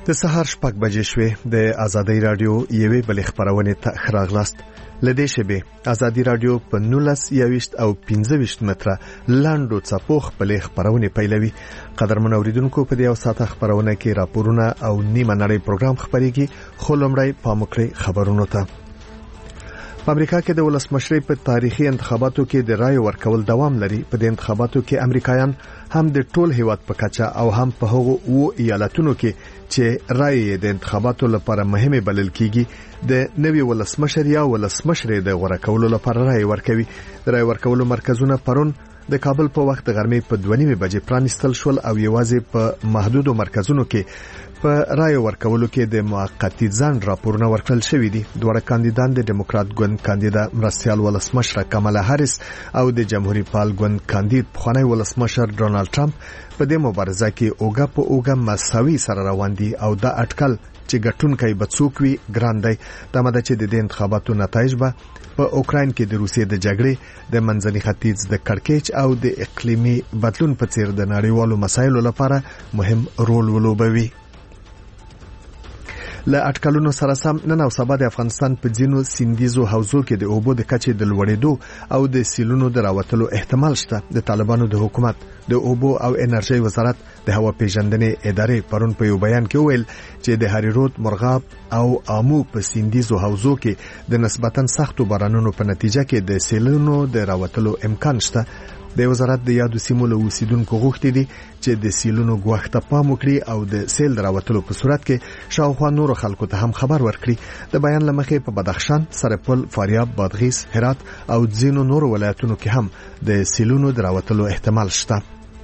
د سهار 6 بجې شوې د ازادي رادیو یوې بلې خبرونه ته خراغلاست لدې شبه ازادي رادیو په 19 او 15 متره لاندو څپو خپلې خبرونه پیلوي. قدرمن اوریدونکو په دې او ساته خبرونه کې راپورونه او نیمه نړۍ پروګرام خبريږي. خو لمړی پاموکړي خبرونه ته. په امریکا کې د ولسمشرۍ په تاریخي انتخاباتو کې د رای ورکول دوام لري. په دې انتخاباتو کې امریکایان هم د ټول هیواد په کچه او هم په هغو ایالتونو کې چې رای د انتخاباتو لپاره مهمه بلل کیږي د نوي ولسمشر یا ولسمشرې د غوړه کولو لپاره رای ورکوي. د رای ورکولو مرکزونه پرون د کابل په وخت د غرمې په 2:30 بجې پرانستل شول او یوازې په محدودو مرکزونو کې په رای ورکولو کې د موقتی ځان راپورونه ورکړل شوې دي. دوه کاندیدان د ډیموکرات ګوند کاندیدا مرستيال ولسمشر کمالا هریس او د جمهوریت پال ګوند کاندید پخوانی ولسمشر ډونالد ټرمپ په دې مبارزه کې اوګه په اوګه مساوي سره روان دي او دا اټکل چې ګټونکي بڅوکوي ګران دی. دا مده چې د انتخاباتو نتایج به په اوکراین کې د روسیې د جګړې د منځني ختیځ د کړکېچ او د اقلیمي بدلون په څیر د نړیوالو مسایلو لپاره مهم رول ولوبوي. له اټکلونو سره سم نن او سبا د افغانستان په ځینو سیندیزو حوزو کې د اوبو د کچې د لوړېدو او د سیلونو د راوتلو احتمال شته. د طالبانو د حکومت د اوبو او انرژي وزارت د هوا پیژندنې ادارې پرون په یو بیان کې ویل چې د هریرود مرغاب او امو په سیندیزو حوزو کې د نسبتاً سختو بارانونو په نتیجه کې د سیلونو د راوتلو امکان شته. د وزارت د یادو سیمو له اوسیدونکو غوښتي دي چې د سیلونو غوښته پام وکړي او د سیل راوتلو په صورت کې شاوخوا نور خلکو ته هم خبر ورکړي. د بیان لمخې په بدخشان، سرپل، فاریاب، بادغیس، هرات او ځینو نور ولایتونو کې هم د سیلونو راوتلو احتمال شته.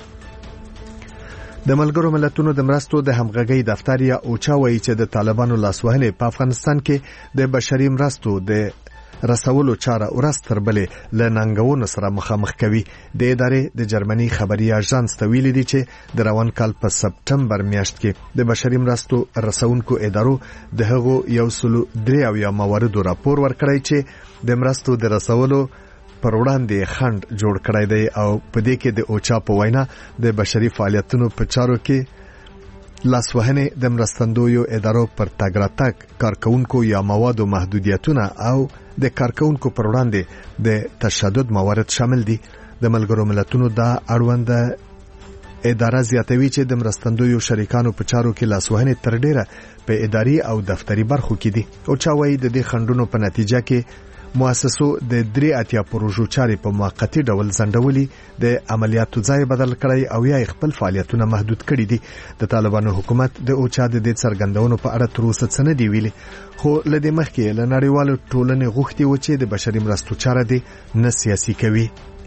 د ملګرو ملتونو د مرستو د همغږۍ دفتر یا اوچا وایي چې د طالبانو لاسوهنې په افغانستان کې د بشري مرستو د رسولو چاره ورستر بلې لننګونو سره مخامخ کوي. د ادارې د جرمني خبري اژانس ته ویلي دي چې د روان کال په سپټمبر میاشت کې د بشري مرستو رسونکو ادارو د هغو 103 مواردو راپور ورکړی چې د مرستو د رسولو پر وړاندې خند جوړ کړی دی او په دې کې د اوچا په وینا د بشري فعالیتونو په چارو کې لاسوهنې د مرستندویو ادارو پر تګراتک کارکونکو یا موادو محدودیتونه او د کارکونکو پر وړاندې د تشدد موارد شامل دي. د ملګرو ملتونو دا اړوند اداره زیاتوي چې د مرستندویو شریکانو په چارو کې لاسوهنې تر ډیره په اداري او دفتري برخو کې دي. او چا وایي د دې خندونو په نتیجه کې مؤسسو د 3 پروژو چاري په موقتی ډول ځنډولي، د عملیاتو ځای بدل کړی او یا خپل فعالیتونه محدود کړي دي. د طالبانو حکومت د اوچا د دې څرګندونو په اړه تر اوسه څه نه دی ویلي، خو لدې مخکې له نړیوالو ټولنې غوښتي و چې د بشري مرستو چاره دي نه سیاسي کوي.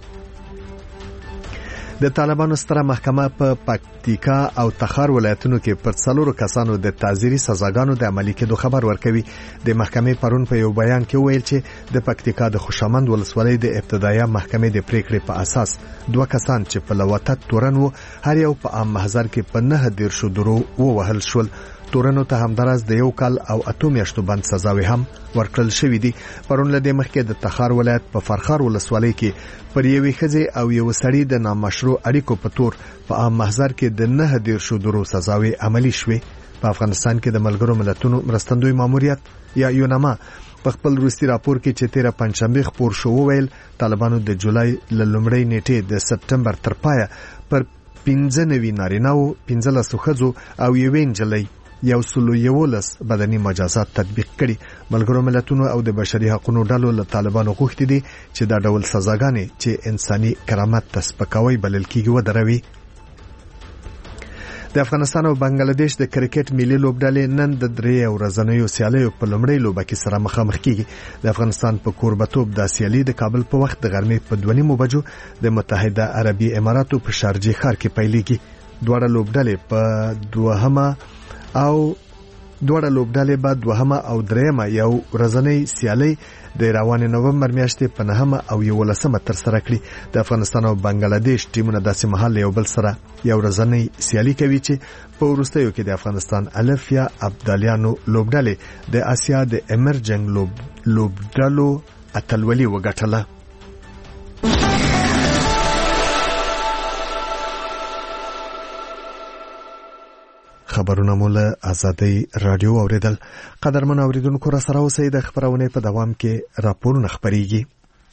د طالبانو ستره محکمه په پکتیکا او تخار ولایتونو کې پر 4 کسانو د تعزیري سزاګانو د عملي کېدو خبر ورکوي. د محکمې پرون په یو بیان کې ویل چې د پکتیکا د خوشامند ولسوالۍ د ابتدایي محکمې د پریکړې په اساس 2 کسان چې په لواتت تورن وو هر یو په عام محضر کې په 9 درو ووهل شول. تورنو ته همدارس د 1 کال او 8 میاشتو بند سزاوي هم ورکړل شوې دي. پرون له دې مخکې د تخار ولایت په فرخار ولسوالۍ کې پر یوې ښځې او یو سړي د نامشروع اړیکو په تور په عام محضر کې د 9 درو سزاوي عملي شوې. په افغانستان کې د ملګرو ملتونو مرستندوی ماموریت یا یونما په خپل وروستي راپور کې چې 13 پنځشنبه خبر شو ویل طالبانو د جولای ل لومړۍ نیټې د سپټمبر تر پایه پر 15 نارینه او 15 ښځو او یوې نجلۍ 111 بدني مجازات تطبیق کړي. ملګرو ملتونو او د بشري حقوقو ډلو له طالبانو غوښتي دي چې دا ډول سزاګانې چې انساني کرامت ته سپکاوی بلل کیږي ودروي. د افغانستان او بنگلاديش د کرکټ ملي لوبډلې نن د 3 ورځنیو سیالیو په لومړۍ لوبه کې سره مخامخ کیږي. د افغانستان په کوربتوب د سیالي د کابل په وخت د غرمې په 2:30 بجو د متحده عربي اماراتو په شارجه ښار کې پیلېږي. دوه لوبډلې به دوهمه او دریمه یو ورځنۍ سیالي د روان نومبر میاشتې په 9 او 11 تر سره کړي. د افغانستان او بنگلاديش ټیمونه داسې محل یو بل سره یو ورځنۍ سیالي کوي چې په وروستیو کې د افغانستان الف یا ابدالیانو لوبډلې د آسیا د امرجنګ لوبډلو اتلولي وګټله. خبرونه مول آزادی رادیو اوریدل. قدرمن اوریدونکو را سره اوسئ. د خبرونه په دوام کې راپورونه خبريږي.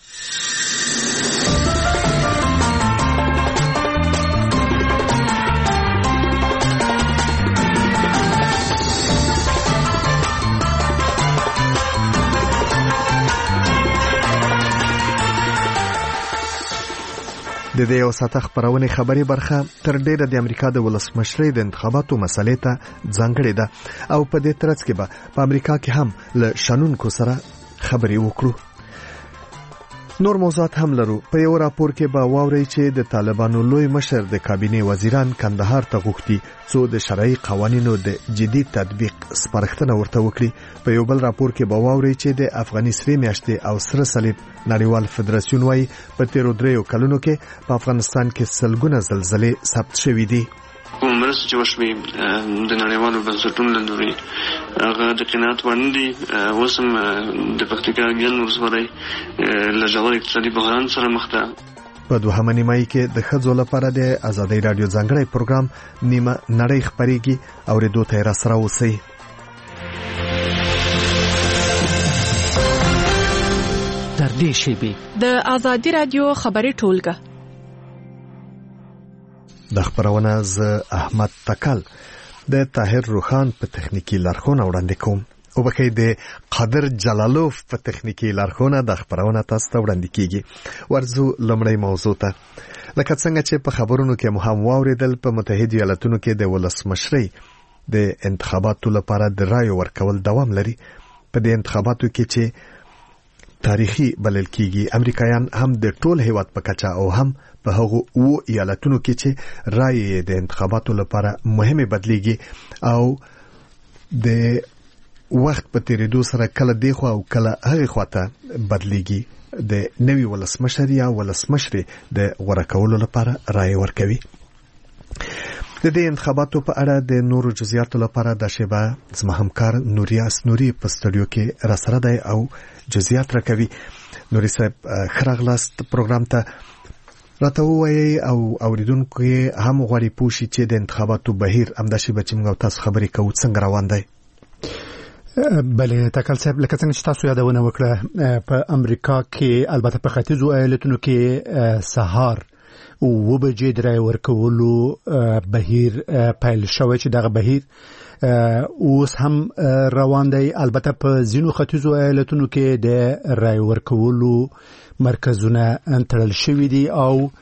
د دې او ساته خبرونه خبري برخه تر ډیره د امریکا د ولسمشرۍ د انتخاباتو مسلې ته ځانګړې ده او په دې ترڅ کې به په امریکا کې هم له شنونکو سره خبري وکړو. نور موضوعات هم لرو. په یو راپور کې به واوري چې د طالبانو لوی مشر د کابینې وزیران کندهار ته غوښتي څو د شرعي قوانینو د جدي تطبیق سپارښتنه ورته وکړي. په یو بل راپور کې به واوري چې د افغاني سرې میاشتې او سره صلیب نړیوال فدراسیون وايي په تیرو 3 کلونو کې په افغانستان کې سلګونه زلزلې ثبت شوې دي. مرسته چې وشوي د نړیوالو بنسټونو له لوري هغه د قناعت وړ نه دي. اوس هم د پکتیکا ګیلن ولسوالۍ له ژور اقتصادي بحران سره مخ ده. په دوهمه نیمایي کې د ښځو لپاره د آزادۍ رادیو ځانګړی پروګرام نیمه نړۍ خبريږي. اورېدو ته را سره اوسئ. تر دې شیبې د آزادۍ رادیو خبري ټولګه د خبرونه ز احمد تکل د طاهر روخان په تخنیکی لارښوونه وړاندې کوم او بکې د قادر جلالوف په تخنیکی لارښوونه د خبرونه تاسو ته وړاندې کیږي. ورزو لمړی موضوع ته لکه څنګه چې په خبرونو کې مهم واوریدل په متحده ایالاتونو کې د ولسمشرۍ د انتخاباتو لپاره د رای ورکول دوام لري. په دې انتخاباتو کې چې تاریخي بلل کیږي امریکایان هم د ټول هیواد په کچه او هم په هغو ایالتونو کې چې رای د انتخاباتو لپاره مهمه بدليږي او د وخت په تیریدو سره کله دی خو او کله هغه خواته بدليږي. د نوي ولسمشر یا ولسمشر د غوړه کولو لپاره رای ورکوي. د دې انتخاباتو په اړه د نورو جزئیاتو لپاره د شبا زما همکار نوریاس نوري په سټوډیو کې را سره دی او جزئیات راکوي. نوري صاحب خراغلاست پروګرام ته راته وایي او اوریدونکو هم غواړي پوښي چې د انتخاباتو بهیر همداسې به چې موږ تاسو خبرې کوو څنګه روان دی. بله تکل صاحب لکه څنګه چې تاسو یادونه وکړه په امریکا کې البته په ختیځو ایالتونو کې سهار او وبجې درای ورکولو بهیر پیل شوی چې دغه بهیر اوس هم روان دی. البته په ځینو ختیځو ایالتونو کې د رای ورکولو مرکزونه تړل شوي دي او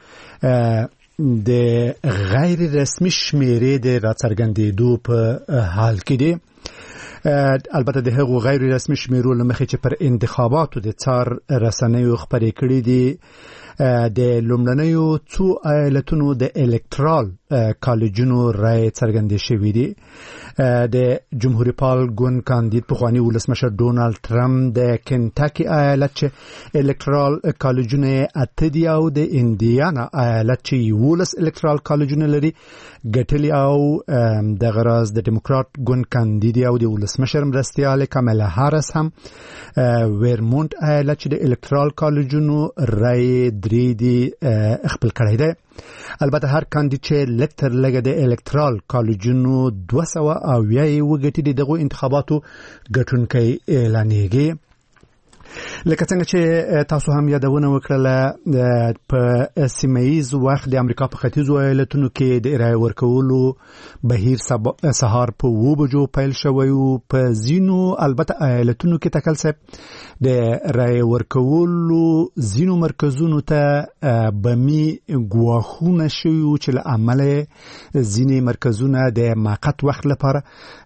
د غیر رسمي شمیرې د راڅرګندېدو په حال کې دي. البته د هغو غیر رسمي شمیرو لمخې چې پر انتخاباتو د څار رسنیو خبرې کړې دي د لومړنیو څو ایالتونو د الکترال کالجونو رای څرګندې شوې دي. د جمهوریت پال ګوند کاندید پخوانی ولسمشر ډونالد ټرمپ د کنټاکی ایالت چې الکترال کالجونه اتدی او د انډیانا ایالت چې ولس الکترال کالجونه لري ګټلی او د غراز د ډیموکرات ګوند کاندید او د ولسمشر مرستیال کاملا هاریس هم ویرمونت ایالت چې د الکترال کالجونو رای درې دی خپل کړی دی. البته هر کاندید چې لکتر لګه د الکترال کالجونو 200 او یې وګټي دغه انتخاباتو ګټونکي اعلانېږي. لکه څنګه چې تاسو هم یادونه وکړه په سیمایز وخت د امریکا په ختیځو ایالتونو کې د رای ورکولو بهیر سهار په 2 بجو پیل شوی او په ځینو البته ایالتونو کې تکل صاحب د رای ورکولو ځینو مرکزونو ته بمی ګواښونه شوي چې له عمله ځینې مرکزونه د موقت وخت لپاره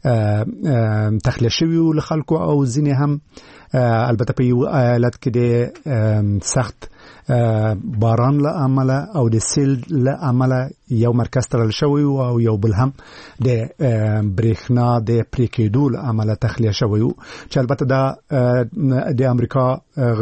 تخلیه شوي له خلکو او ځینې هم البته په یو ایالت کې د سخت باران له عمله او د سیل له عمله یو مرکز تړل شوی او یو بل هم د برېښنا د پریکېدو له عمله تخلیه شوی چې البته د امریکا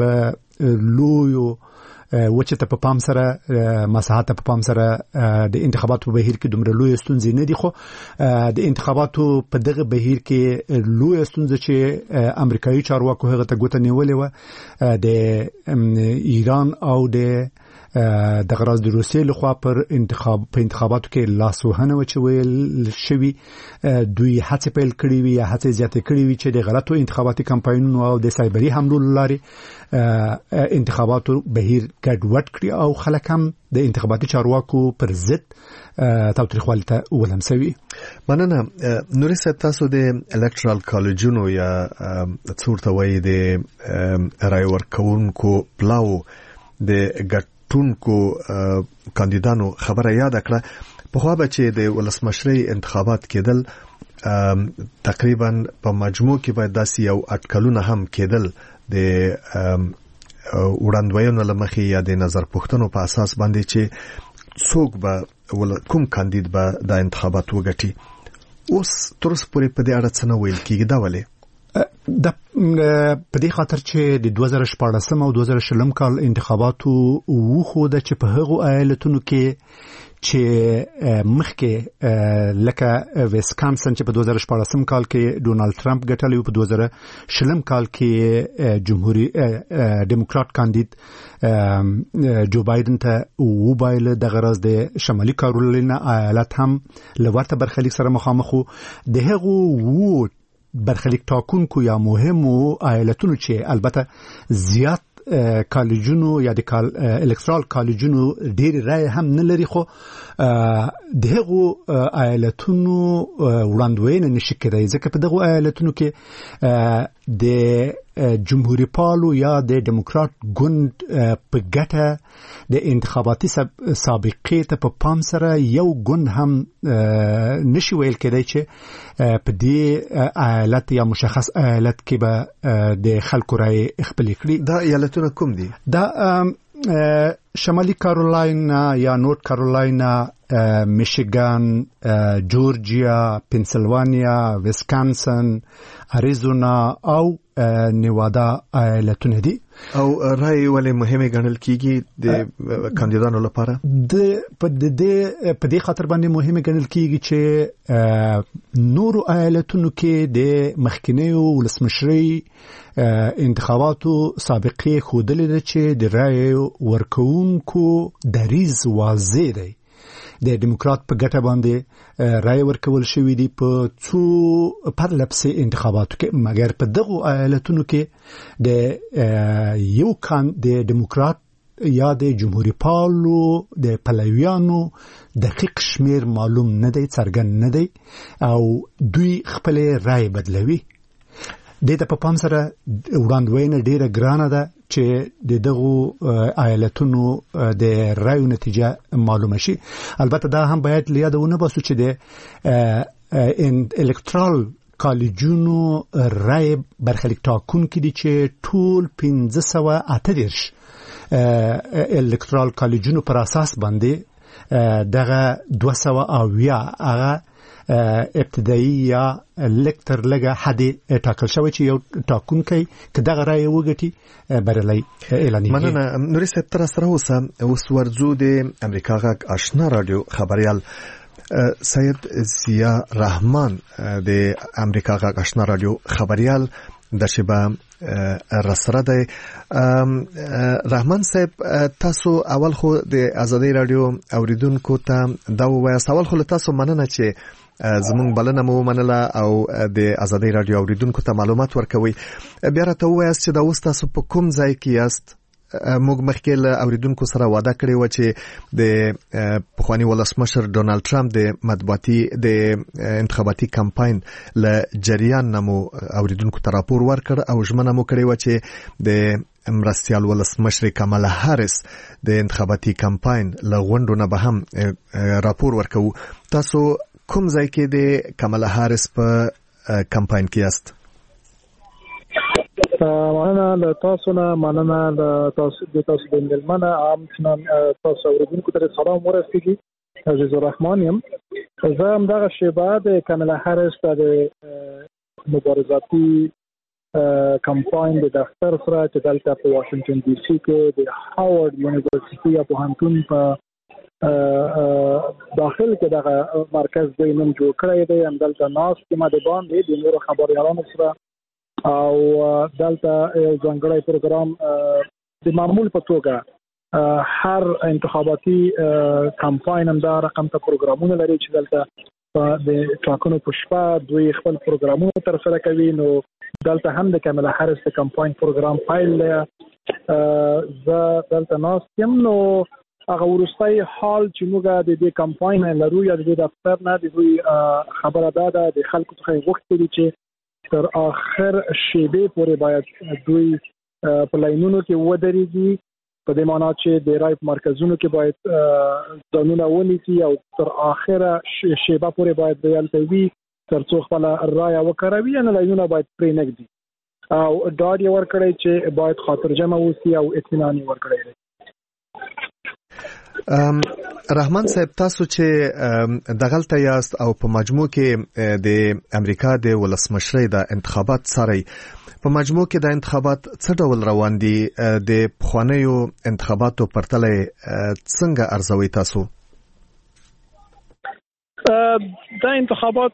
لویو وچه ته په پام سره مساحت په پام سره د انتخاباتو بهیر کې دومره لوی ستونزې نه دي. خو د انتخاباتو په دغه بهیر کې لوی ستونزه چې امریکایي چارواکو هغه ته ګوته نیولې و د ایران او د د غراز د روسیې لخوا په انتخاباتو کې لاسوهنه وچوي شوی دوی هڅه پیل کړې وي یا هڅه زیاته کړې وي چې د غلطو انتخاباتي کمپاینونو او د سایبري حملو لاري انتخاباتو بهیر ګډوډ کړی او خلک هم د انتخاباتي چارواکو پر ضد تاوتریخوالي ولمسوي. مننه. نوري صاحب، تاسو د الکترال کالجونو یا څورته وایي د رای ورکوونکو پلاو د ګټونکو کاندیدانو خبره یاد کړه. په خو به چې د ولسمشرۍ انتخابات کېدل تقریبا په مجموع کې باید داسې یو اټکلونه هم کېدل د وړاندوینو لمخې یا د نظر پوښتنو په اساس باندې چې څوک به کوم کاندید به د انتخابات وګټي. اوس تر اوسه پورې په دې اړه څه نه ویل کېږي. دا ولې؟ په دې خاطر چې د 2014 او 2020 کال انتخاباتو وخوده چې په هغو ایالتونو کې چې مخکې لکه ویسکانسن چې په 2014 کال کې ډونالد ټرمپ ګټلی او په 2020 کال کې جمهوریت ډیموکرات کاندید جو بایدن ته وبایل د غرض د شمالي کارولینا ایالت هم لورته برخلیک سره مخامخ د هغو برخلیک ټاکونکو یا مهمو ایالتونو چې البته زیات کالجونو یا د الکترال کالجونو ډېر رای هم نه لري، خو دغه ایالتونو وړاندوینه نشي کېدای ځکه په دغه ایالتونو کې د جمهوریت پالو یا د ډیموکرات ګوند په ګټه د انتخاباتي سابقې ته په پام سره یو ګوند هم نشي ویل کېدای چې په دې ایالت یا مشخص ایالت کې به د خلکو رای خپل کړي. دا ایالتونه کوم دي؟ دا شمالي کارولاینا یا نورث کارولاینا، میشیګان، جورجیا، پنسلوانیا، ویسکانسن، اریزونا او نیوادا ایالتونه دي. او رای ولې مهمه ګڼل کیږي د کاندیدانو لپاره؟ په دې خاطر باندې مهمه ګڼل کیږي چې نورو ایالتونو کې د مخکینیو ولسمشرۍ انتخاباتو سابقې خودلې ده چې د رای ورکوونکو دریز واضح دی. د ډیموکرات په ګټه باندې رای ورکول شوې دي په څو پرلپسې انتخاباتو کې، مګر په دغه ایالتونو کې د یو د ډیموکرات یا د جمهوریت پالو د پلویانو دقیق شمیر معلوم نه دی، څرګند نه دی او دوی خپل رای بدلوي. د په پام سره وړاندوینه ډیره ګرانه ده چې دغه ایالتونو د رایو نتیجه معلومه شي. البته دا هم باید لیادونه باسو چې د الکترال کالجونو رای برخلیک ټاکونکي دي چې ټول 1538 الکترال کالجونو پر اساس باندې دغه 200 هغه ابتدایي یا لکتر لګه حد ټاکل شوی چې یو ټاکونکی که دغه رای وګټي بریالی اعلانیږي. مننه. نوري صاحب، تر سره اوس ورځو د امریکا غږ آشنا رادیو خبريال سید ضیا رحمان د امریکا غږ آشنا رادیو خبريال د شبا رسره دی. رحمان صاحب، تاسو اول خو د آزادۍ رادیو اوریدونکو ته دا وایاست. اول خو تاسو مننه چې زمونږ بلنه مو منله او د آزادۍ رادیو اوریدونکو ته معلومات ورکوي. بیا راته وایاست چې دا اوس تاسو په کوم ځای کې یاست. موږ مخکې له اوریدونکو سره وعده کړې و چې د پخوانی ولسمشر ډونالد ټرمپ د مطبوعاتي د انتخاباتي کمپاین له جریان نمو اوریدونکو ته راپور ورکړ او ژمنه مو کړې و چې د مرستیال ولسمشر کامالا هاریس د انتخاباتي کمپاین له غونډو نه به هم راپور ورکوو. تاسو کوم ځای کې د کامالا هاریس په کمپاین کې یاست؟ مننه له تاسو نه، مننه له تاسو د ملمنه عام تاسو اوریدونکو ته سلام ورسیږي. عزیز الرحمن یم. زه هم دغه شیبه د کامالا هاریس د مبارزاتي کمپاین د دفتر سره چې دلته په واشنگټن ډي سي کې د هاورد یونیورسيټي په پوهنتون په داخل کې دغه مرکز د نن جوړ کړی دی. هم دلته ناس کې ما د باندې د نورو خبريالانو سره او دلته یو ځانګړی پروګرام د معمول په توګه هر انتخاباتي کمپاین هم دا رقم ته پروګرامونه لري چې دلته د ټاکنو په شپه دوی خپل پروګرامونه تر سره کوي. نو دلته هم د کملا هریس د کمپاین پروګرام فایل زه دلته ناستم. نو هغه ورستای حال چې موږ د دې کمپاین لرو یا د دې دفتر نه د دوی خبره ده د خلکو څخه غوښتل چې تر اخر شیبه پورې باید دوی په لاینونو کې ودرېږي، په دې معنی چې د رای په مرکزونو کې باید ځانونه ونیسي او تر اخره شیبه پورې باید دلته وي تر څو خپل رای وکړوي. نه لاینونه باید پرې نږدي او ډاډ یې ورکړی چې باید خاطر جمع وسی او اطمینان ورکړی. رحمان صاحب، تاسو چې دغلته یاست او په مجموع کې د امریکا د ولسمشرۍ د انتخابات ساري، په مجموع کې د انتخابات څه ډول روان دي؟ د پخوانیو انتخاباتو پرتله څنګه ارزوي تاسو؟ دا انتخابات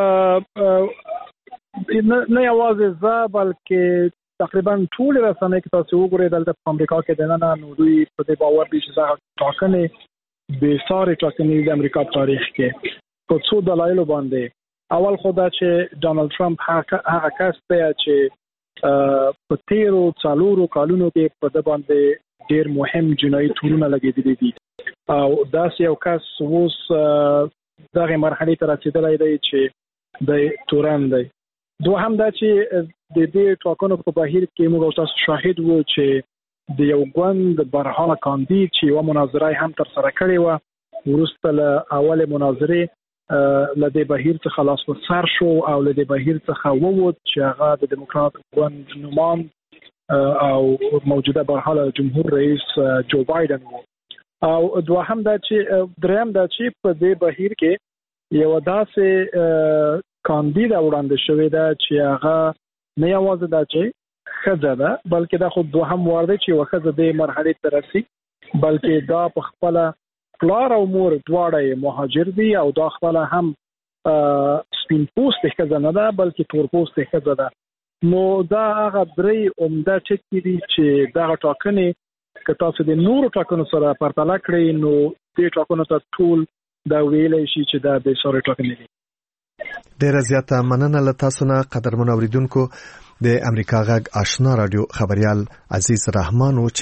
نه یوازې زه بلکې تقریبا ټول رسنۍ کې تاسو وګورئ دلته په امریکا کې د نن نو دوی په دې باور دي چې دا ټاکنې به ساري ټاکنې د امریکا تاریخ کې په څو دلایلو باندې. اول خو دا چې ډانلډ ټرمپ هغه کس دی چې په تیرو څلورو کالونو کې په د باندې ډیر مهم جنایي تورونه لګېدلي دي او داسې یو کس اوس دغه مرحله ته رسیدلی دی چې د تورن دی. دوهم دا چې د دې ټاکنو په بهیر کې موږ تاسو شاهد وو چې د یو ګوند برهانه کاندید چې یو مناظره هم تر سره کړې و، وروسته له اوله مناظره لدې بهیر څخه خلاص وسر شو او لدې بهیر څخه ووت چې هغه د دیموکرات ګوند نومان او موجوده برحال جمهور رئیس جو بایدن وو. او دوهم دا چې دریم دا چې په دې بهیر کې یو داسې کاندید وړاندې شوی دا چې هغه نه یوازې دا چې ښځه ده بلکې دا خو دوهم وار دی چې یوه ښځه دې مرحلې ته رسي، بلکې دا په خپله پلار او مور دواړه مهاجر دي او دا خپله هم سپین پوستې ښځه نه ده بلکې تور پوستې ښځه ده. نو دا هغه درې عمده ټکي دي چې دغه ټاکنې که تاسو د نورو ټاکنو سره پرتله کړئ نو دې ټاکنو ته ټول دا ویلی شي چې دا د ساري ټاکنې دي. ډیره زیاته مننه له تاسو نه قدرمن اوریدونکو. د امریکا غږ آشنا رادیو خبريال عزیز رحمان و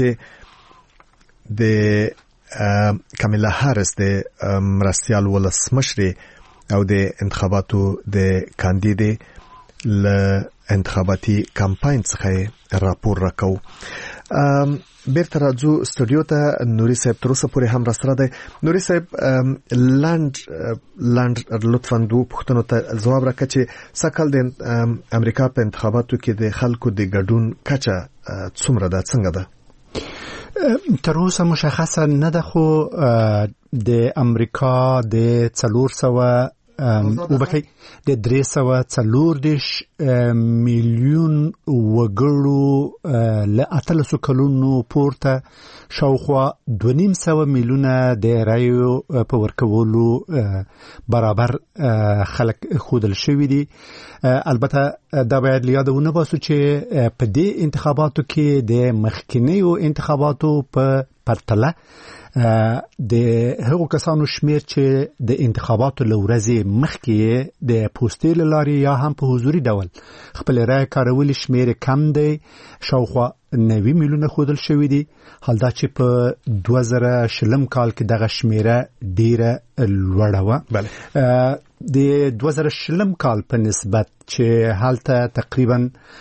چې د کاملا هارس د مرستيال ولسمشر او د انتخاباتو د کاندید ل انتخاباتي کمپاین څخه راپور راکو. بیرته راځو استودیو ته. نوري صاحب تر اوسه پورې هم راسره دی. نوري صاحب لاند لطفاً دوه پوښتنو ته ځواب راکړه چې سکهال د امریکا په انتخاباتو کې د خلکو د ګډون کچه څومره ده، څنګه ده؟ تر اوسه مشخصه نه ده، خو د امریکا د 400 وبکې د 340 میلیون وګړو له 800 کلونو پورته شاوخوا 2.5 میلیونه د رایو په ورکولو برابر خلک خودل شوی دي. البته دا باید یادونه باسو چې په دې انتخاباتو کې د مخکینیو انتخاباتو په پرتله د هغو کسانو شمیر چې د انتخاباتو لورځې مخکې د پوسټې لاري یا هم په حضوري ډول خپل رای کارول شمیر کم دی، شاوخوا 90 میلیونه خودل شوی دی. حال دا چې په 2020 کال کې دغه شمیره ډیره لوړه و. بله د 2020 کال په نسبت چې حالته تقریبا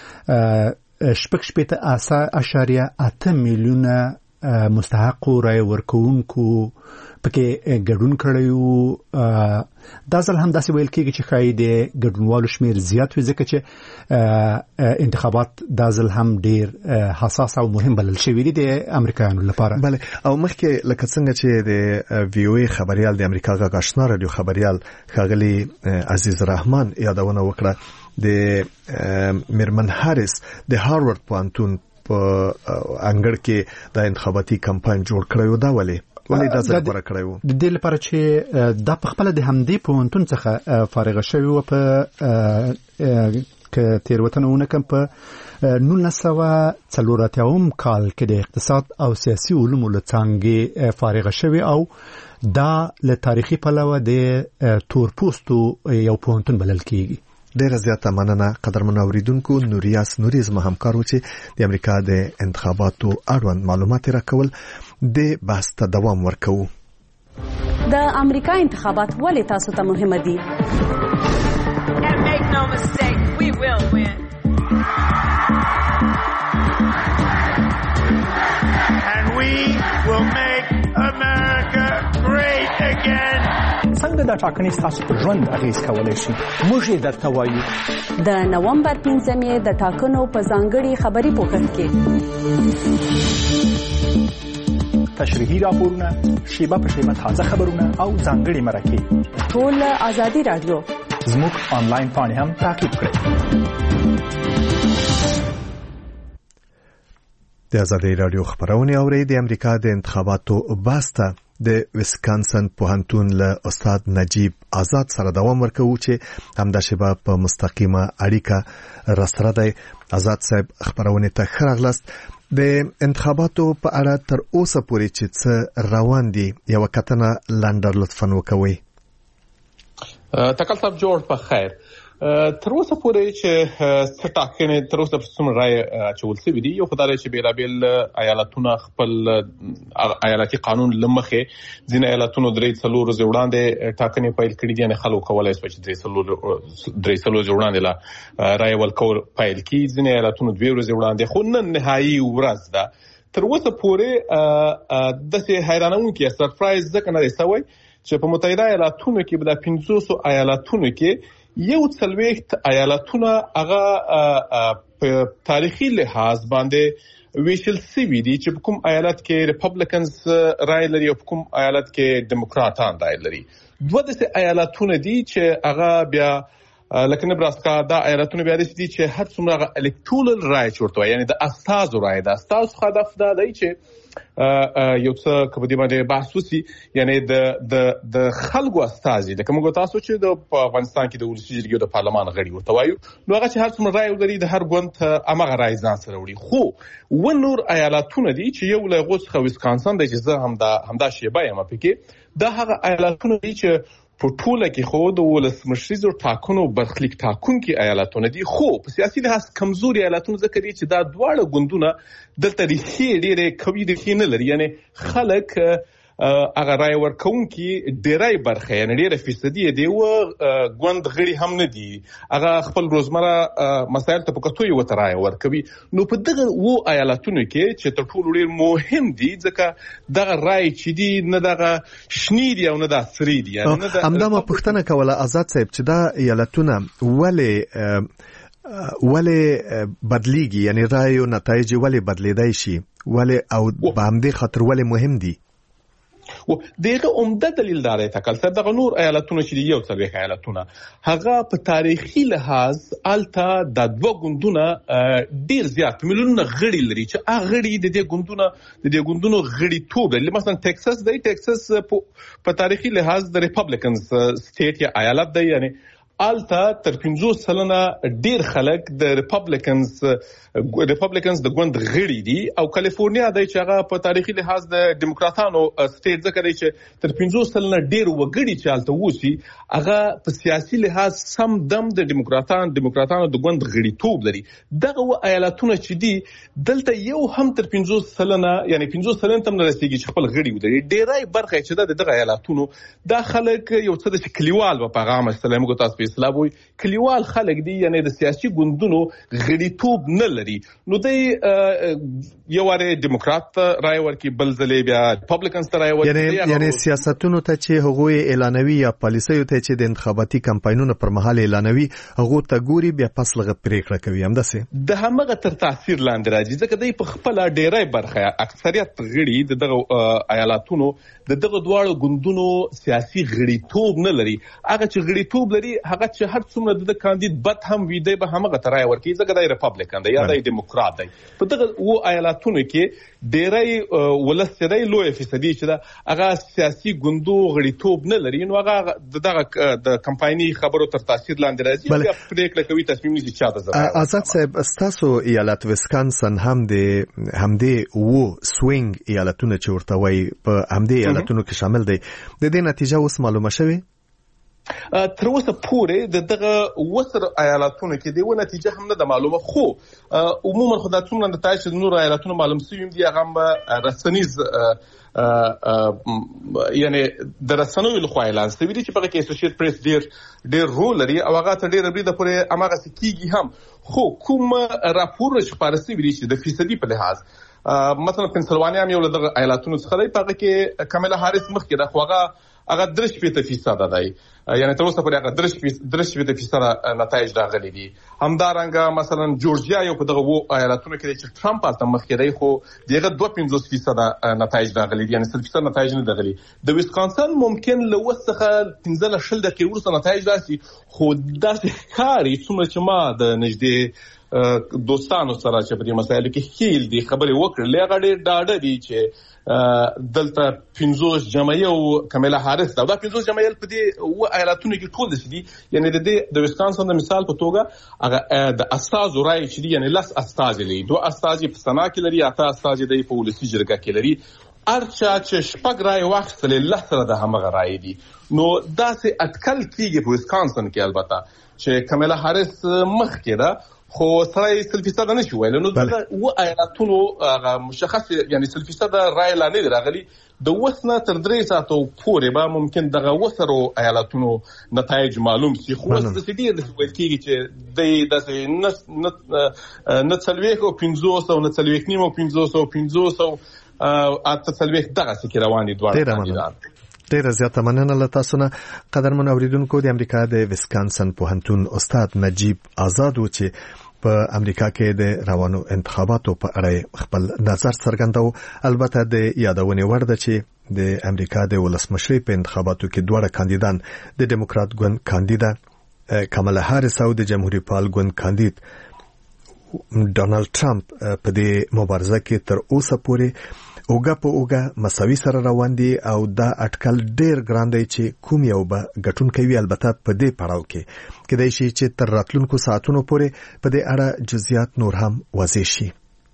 8.8 میلیونه مستحق رای ورکوونکو پکې ګډون کړیو. دا ځل هم داسې ویل کېږي چې ښایي د ګډونوالو شمیر زیات وي ځکه چې انتخابات دا ځل هم ډیر حساس او مهم بلل شوي دي د امریکایانو لپاره. بله، او مخکې لکه څنګه چې د وی او ای خبريال د امریکا غږ آشنا رادیو خبريال ښاغلي عزیز رحمان یادونه وکړه د میرمن هاریس د هاروارد پوهنتون په انګړ کې د انتخاباتي کمپاین جوړ کړو. دا ولې دا ځل غوړه کړو؟ د دې لپاره چې دا په خپل د همدې پوهنتون څخه فارغ شوی او په ک تیروتنه کوم په 1940 کال کې د اقتصاد او سیاسي علومو له څانګې فارغ شوی او دا له تاریخي پلوه د تورپوستو یو پوهنتون بلل کیږي. ډیره زیاته مننه قدرمن اوریدونکو. نوریاس نوریز ما همکارو چې د امریکا د انتخاباتو اړوند معلومات راکول د بحث ته دوام ورکوو. د امریکا انتخابات ولې تاسو ته مهمه دي؟ And make no mistake, we will win. And we will make America great again. څنګه دا ټاکنې ستاسو په ژوند اغېز کولی شي؟ موږ یې درته وایو. د نومبر 15 د ټاکنو په ځانګړي خبري پوښښ کې تشریحي راپورونه، شیبه په شیبه تازه خبرونه او ځانګړي مرکې. ټول آزادي رادیو زموږ آنلاین پاڼې هم تعقیب کړئ. د آزادي رادیو خبرونه اوري. د امریکا د انتخاباتو باسته د ویسکانسن پوهنتون له استاد نجیب آزاد سره دوام ورکوي چې همدا شیبه په مستقیمه اړیکه راسره دی. آزاد صاحب خبرونه ته خراغلاست. د انتخاباتو په اړه تر اوسه پورې چې څه روان دي یو کتنه لنډر لطفاً وکوي. تکل صاحب جوړ په خیر. تر اوسه پورې چې څه ټاکنې تر اوسه څومره رای اچول شوي دي، یو خدای چې بیلابیل ایالتونه خپل ایالتي قانون لمخې ځینې ایالتونو 3 ورځې وړاندې ټاکنې پیل کړې دي، یعنې خلکو کولای شي چې 3 ورځې وړاندې لا رای ورکول پیل کړي. ځینې ایالتونو 2 ورځې وړاندې، خو نن نهایي ورځ ده. تر اوسه پورې داسې حیرانونکې سرپرایز ځکه نه دی شوی چې په متحده ایالتونو کې به د 500 ایالتونو کې 40 ایالتونه هغه په تاریخي لحاظ باندې ویشل سوي دي چې په کوم ایالت کې ریپبلیکنز رای لري او په کوم ایالت کې ډیموکراتان رای لري. دوه داسې ایالتونه دي چې هغه بیا لکه نبراسکا دا ایالتونه بیا دي چې هر څومره هغه الکتورل رای چورته وي، یعنی د استازو رای ده. استازو هدف دا دی چې یو څه کبدي باندې بحث وسی، یعنی د خلکو استازي لکه موږ تاسو چې د افغانستان کې د ولسی جرګې د پارلمان غړي ورته وایو، نو هغه چې هر څومره رای ولري د هر ګوند امغه رای ځان سره وړي. خو ونور ایالتونه دي چې یو له غوښ ویسکانسن د چې همدا شیبه یم پکې، دا هغه ایالتونه دي چې په ټوله کې خو د ولسمشریزو ټاکنو برخلیک ټاکونکي ایالتونه دي، خو په سیاسي لحاظ کمزوري ایالتونه ځکه دي چې دا دواړه ګوندونه دلته ډېرې قوي دي نه لري، یعنی خلک هغه رای ورکوونکي ډېری برخه یعنی 1% دی او ګوند غړي هم نه دي، هغه خپل روزمره مسایل ته په کتو یو رای ورکوي. نو په دغه ایالتونو کې چې تر ټولو ډېر مهم دي ځکه دغه رای چې دی نه دغه شنی دی او نه د سری دی. همدا ما پوښتنه کوله آزاد صاحب چې دا ایالتونه ولې بدلیږي، یعنی رای او نتایج ولې بدلیدای شي، ولې او په همدې خاطر ولې مهم دي؟ و دغه عمده دلیل دار ته کله دغه نور ایالتونه چې یو څلوي ایالتونه هغه په تاریخي لحاظ الته د دوه ګوندونه ډیر زیات میلیونونه غړي لري چې هغه غړي د دې ګوندونو غړي توب لري. مثلا ټکساس په تاریخي لحاظ د ریپبلیکنز سټیټ یا ایالت دی، یعنی الته تر 50% ډیر خلک د ریپبلیکنز د ګوند غړي دي، او کالیفورنیا د چې هغه په تاریخي لحاظ د ډیموکراتانو سټیټ ځکه دی چې تر 50% ډیر وګړي چې الته وسی هغه په سیاسي لحاظ سم دم د ډیموکراتانو د ګوند غړي توب لري. دغه ایالتونه چې دي دلته یو هم تر 50% یعنی 50% تم نه رسیدي چې خپل غړي ودري. ډیرای برخه چې دغه ایالتونو دا خلک یو څه د کلیوال په پیغام سلام کو تاسو اسلاموي کلیوال خلک دي، یعنی د سیاسي ګوندونو غړیتوب نه لري. نو دی یو واره ډیموکرات رای ورکي، بل ځلې بیا ریپبلیکنز رای ورکي، یعنی سیاستونو ته چې هغه اعلانوي یا پالیسیو ته چې د انتخاباتي کمپاینونو پر مهال اعلانوي هغه ته ګوري بیا پس لغه پریکړه کوي. همداسې د همغه تر تاثیر لاندې راځي ځکه دی په خپل ډیرای برخه اکثریت غړي دغه ایالتونو دغه دواړو ګوندونو سیاسي غړیتوب نه لري. هغه چې غړیتوب لري هغه چې هر څومره د کاندید بد هم وي دی به همغه ترای ورکړي ځکه د ریپبلیکن دی یا د ډیموکرات دی. په دغه و ایالاتونو کې ډېری ولستري لوی فیصدي چې دا هغه سیاسي ګوندو غړیتوب نه لري نو هغه دغه د کمپایني خبرو تر تاثیر لاندې راځي یا پریکړه کوي تصمیم نیسي چا د زړه. آزاد صاحب تاسو ایالت ویسکانسن هم د و سوینګ ایالتونه چې ورته وایي په همدې ایالتونو کې شامل دي د دې نتیجه اوس معلومه شوه؟ تر اوسه پورې دغه وسر ایالتونو کې د نتیجه هم نه معلومه خو عموما خو د څومره نتایج د نور ایالتونو معلوم شوي دي هغه رسنیز یعنی د رسنوي له خوا اعلان شوی دي چې په کې اسوسییټ پریس ډېر رول لري او هغه ته ډېر بریده پورې اماغه سکیږي هم خو کوم راپور چې پارسي ویلي چې د فیصدي په لحاظ مثلا پنسلوانیا یو له ایالتونو څخه دی په کې کاملا هاریس مخکې د خوغه 3% دی یعنی تر اوسه پورې هغه 3% نتایج راغلي دي. همدارنګه مثلا جورجیا یو په دغه ایالتونو کې چې ټرمپ هلته مخکې دی خو دغه 2.5% نتایج راغلي دي یعنی 0% نتایج نه راغلي. د ویسکانسن ممکن له وسخه 15 دقیقې وروسته نتایج راشي خو داسې ښکاري څومره چې ما د نږدې دوستانو سره چې په دې مسایلو کې هیل دي خبرې وکړلې هغه ډېر ډاډه دي چې دلته 15 جمعیه او کاملا هاریس دا 15 جمعیه په دې و ایالتونو کې ټول دي یعنی د ویسکانسن د مثال په توګه هغه د استاذ رای چې دي یعنی لاس استاذ لري 2 استاذ په سنا کې لري 8 استاذ د پولیسي جرګه کې لري ارچا چې شپږ رای واخیستل الله سره د همغه رای دي نو داسې اټکل کیږي په ویسکانسن کې البته چې کاملا هاریس مخ کې ده خو سره 0% نه شو ویل نو دا و ایالتونو مشخص یعنی 0% رای لا نه راغلي د وسنه تر 3 ساعتو پورې به ممکن دغه وسرو ایالتونو نتایج معلوم شي خو د سیدي د ویل کېږي چې د نه څلويخ او 500 نه څلويخ نیمو 500 اته څلويخ دغه سکه رواني دواړه. ډیره زیاته مننه له تاسو نه قدرمن اوریدونکو. د امریکا د ویسکانسن پوهنتون استاد نجیب آزاد و چې په امریکا کې د روانو انتخاباتو په اړه خپل نظر څرګنداو. البته د یادونې وړ ده چې د امریکا د ولسمشرۍ په انتخاباتو کې دوه کاندیدان د ډیموکرات ګوند کاندیدا کاملا هاریس او د جمهوریت پال ګوند کاندید ډونالد ټرمپ په دې مبارزه کې تر اوسه پورې اوګه په اوګه مساوي سره روان دي او دا اټکل ډېر ګران دی چې کوم یو به ګټون کوي. البته په دې پړاو کې کېدای شي چې تر راتلونکو ساعتونو پورې په دې اړه جزئیات نور هم واضح شي.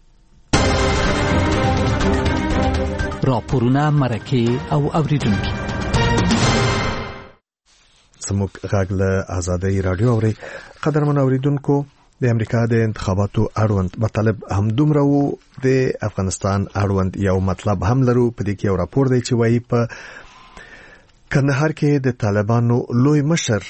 راپورونه مرکه او اوریدونکو زموږ غږ له آزادۍ رادیو اوري. قدرمن اوریدونکو د امریکا د انتخاباتو اړوند مطلب هم دومره وو د افغانستان اړوند یو مطلب هم لرو. په دې کې یو راپور دی چې وایي په کندهار کې د طالبانو لوی مشر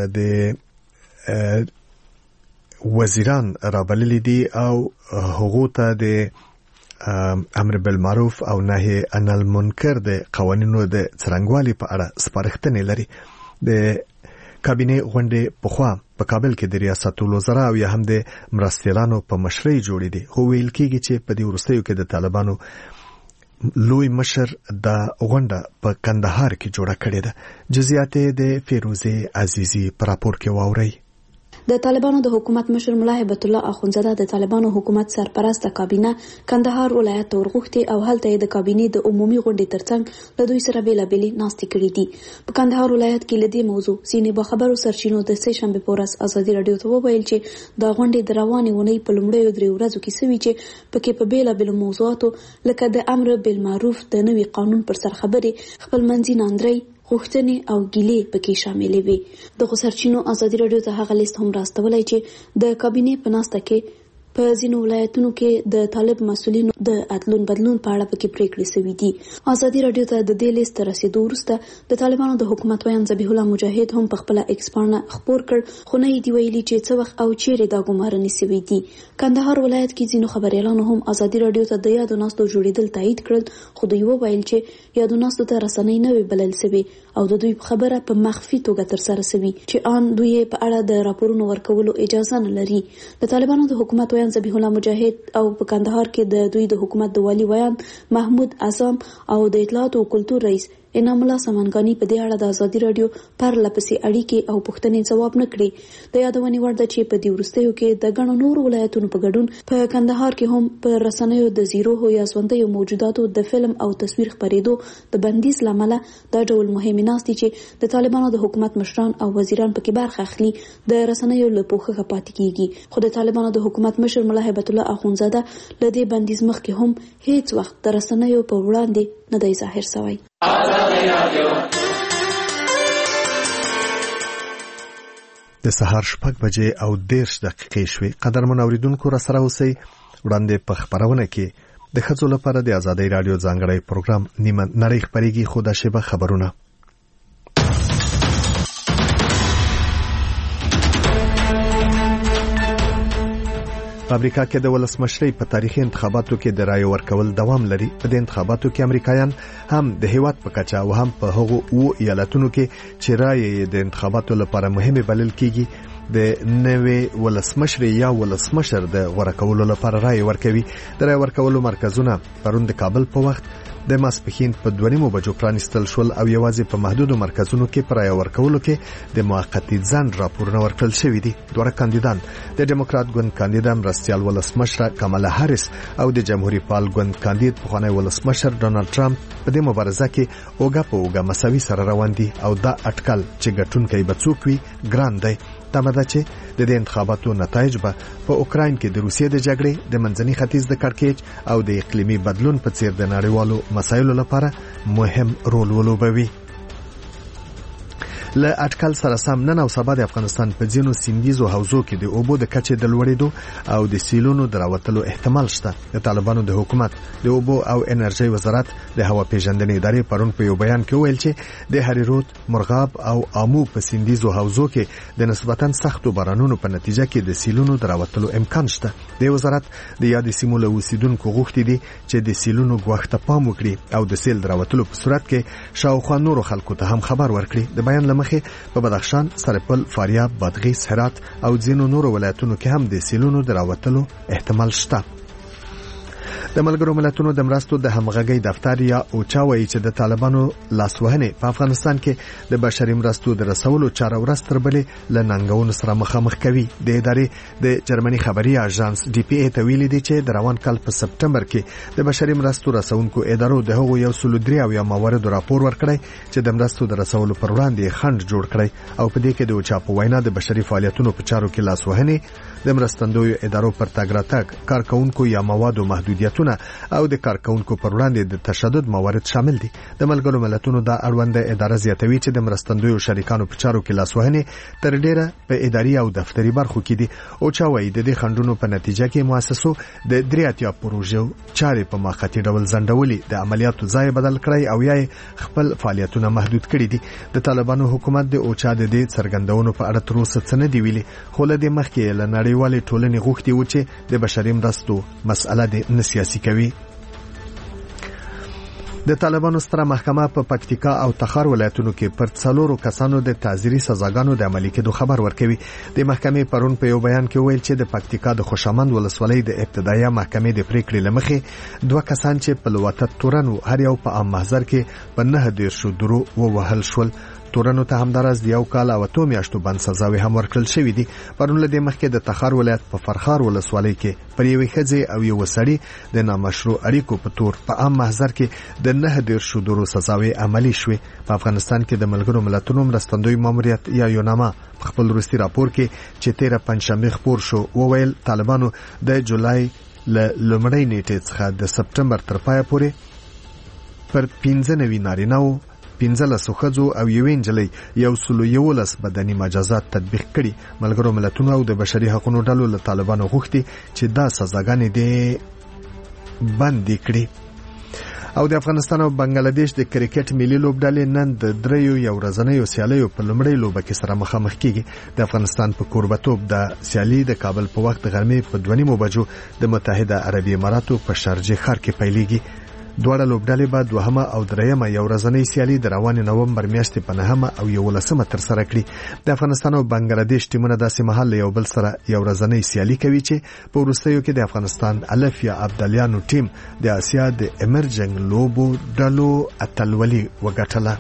د وزیران رابللي دي او هغه ته د امر بالمعروف او نهي عن المنکر د قوانینو د څرنګوالي په اړه سپارښتنې لري. د کابینه غونډه په خوا په کابل کې د ریاست الوزرا او یا هم د مرستیالانو په مشرۍ جوړې دي خو ویل کېږي چې په دې وروستیو کې د طالبانو لوی مشر د غونډه په کندهار کې جوړه کړې ده. جزئیات د فیروزه عزیزی پر راپور کې واوري. د طالبانو د حکومت مشر ملا هیبت الله اخونزاده د طالبانو حکومت سرپرست کابینه کندهار ولایت ته ورغوښتي او هلته د کابینې د عمومي غونډې ترڅنګ له دوی سره بیلابېلې ناستې کړې دي. په کندهار ولایت کې لدې موضوع سینې به خبرو سرچینو د سه شنبه په ورځ ازادي رادیو ته وویل چې د غونډې د روانې ونې په لومړیو 3 ورځو کې سوي چې پکې په بیلابېلو موضوعاتو لکه د امر بالمعروف د نوي قانون پر سر خبرې خپل منځي ناندري غوښتنې او ګیلې پکې شاملې وي. د سرچینو ازادي رادیو ته هغه لیست هم راستولای چې د کابینې په ناسته کې په ځینو ولایتونو کې د طالب مسؤلینو د اتلون بدلون په اړه پکې پریکړې شوې دي. ازادي رادیو ته د دې لیست رسیدو وروسته د طالبانو د حکومت ویان ذبیح الله مجاهد هم په خپل ایکس باندې خبر کړ خو نه دی ویلي چې څه وخت او چیرې دا ګمارنې شوې دي. کندهار ولایت کې ځینو خبريالانو هم ازادي رادیو ته د یادو ناستو جوړیدل تایید کړل خو دوی وویل چې یادو ناستو ته رسنۍ نه وی بلل شوی او د دوی خبره په مخفي توګه تر سره شوی چې ان دوی په اړه د راپورونو ورکولو اجازه نه لري. د طالبانو د حکومت ویان ذبیح الله مجاهد او په کندهار کې د دوی د حکومت د والی ویان محمود اعظم او د اطلاعات او کلتور رئیس انعام الله سمنګانی په دې اړه د ازادي رادیو پرله پسې اړیکې او پوښتنې ځواب نه کړي. د یادونې وړ ده چې په دې وروستیو کې د ګڼو نورو ولایتونو په ګډون په کندهار کې هم په رسنیو د زیرو یا ژوندیو موجوداتو د فلم او تصویر خپرېدو د بندیز له امله دا ډول مهمې ناستې چې د طالبانو د حکومت مشران او وزیران پکې برخه اخلي د رسنیو له پوښښه پاتې کیږي. خو د طالبانو د حکومت مشر ملا هیبت الله اخونزاده له دې بندیز مخکې هم هیڅ وخت د رسنیو په وړاندې نه دی ظاهر شوی. د سهار 6 بجې او 10 دقیقې شوي. قدرمن اوریدونکو را سره اوسئ. وړاندې په خبرونه کې د ښځو لپاره د ازادۍ رادیو ځانګړی پروګرام نیمه نړۍ خبرېږي. خو دا شیبه خبرونه. په امریکا کې د ولسمشرۍ په تاریخي انتخاباتو کې د رای ورکول دوام لري. په دې انتخاباتو کې امریکایان هم د هیواد په کچه او هم په هغو ایالتونو کې چې رای د انتخاباتو لپاره مهمه بلل کیږي د نوې ولسمشر یا ولسمشر د غوړه کولو لپاره رای ورکوي. د رای ورکولو مرکزونه پرون د کابل په وخت د ماسپښین په 2:30 بجو پرانیستل شول او یوازې په محدودو مرکزونو کې پر رای ورکولو کې د موقتی ځنډ راپورونه ورکړل شوی دي. دوه کاندیدان د ډیموکرات ګوند کاندید مرستيال ولسمشر کمالا هاریس او د جمهوریت پال ګوند کاندید پخوانی ولسمشر ډونالد ټرمپ په دې مبارزه کې اوګه په اوګه مساوي سره روان دي او دا اټکل چې ګټونکي بچوک وي ګران دی. تمه ده چې د انتخاباتو نتایج به په اوکراین کې د روسیې د جګړې د منځني ختیځ د کړکېچ او د اقلیمي بدلون په څیر د نړیوالو مسایلو لپاره مهم رول ولوبوي. له اټکل سره سم نن او سبا د افغانستان په ځینو سیندیزو حوزو کې د اوبو د کچې د لوړېدو او د سیلونو دراوتلو احتمال شته. د طالبانو د حکومت د اوبو او انرژي وزارت د هوا پیژندنې ادارې پرون په یو بیان کې ویل چې د هریرود، مرغاب او آمو په سیندیزو حوزو کې د نسبتاً سختو بارانونو په نتیجه کې د سیلونو دراوتلو امکان شته. د وزارت د یاد سیمو له اوسیدونکو غوښتي دي چې د سیلونو غوښته پام وکړي او د سیل دراوتلو په صورت کې شاوخوا نورو خلکو ته هم خبر ورکړي. د بیان لمخې په بدخشان، سرپل، فاریاب، بادغیس، هرات او ځینو نورو ولایتونو کې هم د سیلونو دراوتلو احتمال شته. د ملګرو ملتونو د مرستو د همغږۍ دفتر یا اوچا وایي چې د طالبانو لاسوهنې په افغانستان کې د بشري مرستو د رسولو چاره ورځ تر بلې له ننګونو سره مخامخ کوي. د ادارې د جرمني خبري اژانس ډي پی ای ته ویلي دي چې د روان کال په سپټمبر کې د بشري مرستو رسونکو ادارو د هغو 103 مواردو راپور ورکړی چې د مرستو د رسولو پر وړاندې خنډ جوړ کړی او په دې کې د اوچا په وینا د بشري فعالیتونو په چارو کې لاسوهنې، د مرستندویو ادارو پر تګ راتګ، کارکونکو یا موادو محدودیتونه او د کارکونکو پر وړاندې د تشدد موارد شامل دي. د ملګرو ملتونو د اړوند اداره زیاتوي چې د مرستندویو شریکانو په چارو کې لاسوهنې تر ډیره په اداري او دفتري برخو کې دي. او چا وایي د دې خنډونو په نتیجه کې مؤسسو د 3 پروژو چارې په ماخاطي ډول ځنډولې، د عملیاتو ځای بدل کړی او یا خپل فعالیتونه محدود کړي دي. د طالبانو حکومت د اوچا د دې څرګندونو په اړه تر اوسه څه نه دی ویلي، خو له دې مخکې له نړیوالې ټولنې غوښتي و چې د بشري مرستو مسأله د سیاسي کوي. د طالبانو ستره محکمه په پکتیکا او تخار ولایتونو کې پر 4 کسانو د تعزیري سزاګانو د عملي کېدو خبر ورکوي. د محکمې پرون په یو بیان کې ویل چې د پکتیکا د خوشامند ولسوالۍ د ابتدایي محکمې د پریکړې لمخې 2 کسان چې په لواتت تورن هر یو په عام محضر کې په 9 درو ووهل شول. تورنو ته همدارس د 1 کال او 2 میاشتو بند سزاوي هم ورکړل شوې دي. پرون له دې مخکې د تخار ولایت په فرخار ولسوالۍ کې پر یوې ښځې او یو سړي د نامشروع اړیکو په تور په عام محضر کې د 9 درو سزاوي عملي شوې. په افغانستان کې د ملګرو ملتونو مرستندوی ماموریت یا یوناما په خپل وروستي راپور کې چې 13 پنځشنبه خبر شو وویل طالبانو د جولای له لومړۍ نیټې څخه د سپټمبر تر پایه پورې پر 15 نارینه‌و 15 ښځو او 1 نجلۍ 111 بدني مجازات تطبیق کړي. ملګرو ملتونو او د بشري حقوقو ډلو له طالبانو غوښتي چې دا سزاګانې دې بند کړي. او د افغانستان او بنگلاديش د کرکټ ملي لوبډلې نن د 3 ورځنیو سیالیو په لومړۍ لوبه کې سره مخامخ کیږي. د افغانستان په کوربتوب د سیالي د کابل په وخت غرمې په 2:30 بجو د متحده عربي اماراتو په شارجه ښار کې پیلېږي. دواړه لوبډلې به دوهمه او دریمه یو ورځنۍ سیالي د روان نومبر میاشتې په 9 او 11 تر سره کړي. د افغانستان او بنگلاديش ټیمونه داسې مهال یو بل سره یو ورځنۍ سیالي کوي چې په وروستیو کې د افغانستان الف یا عبدالیانو ټیم د آسیا د امرجنګ لوبو ډلو اتلولي وګټله.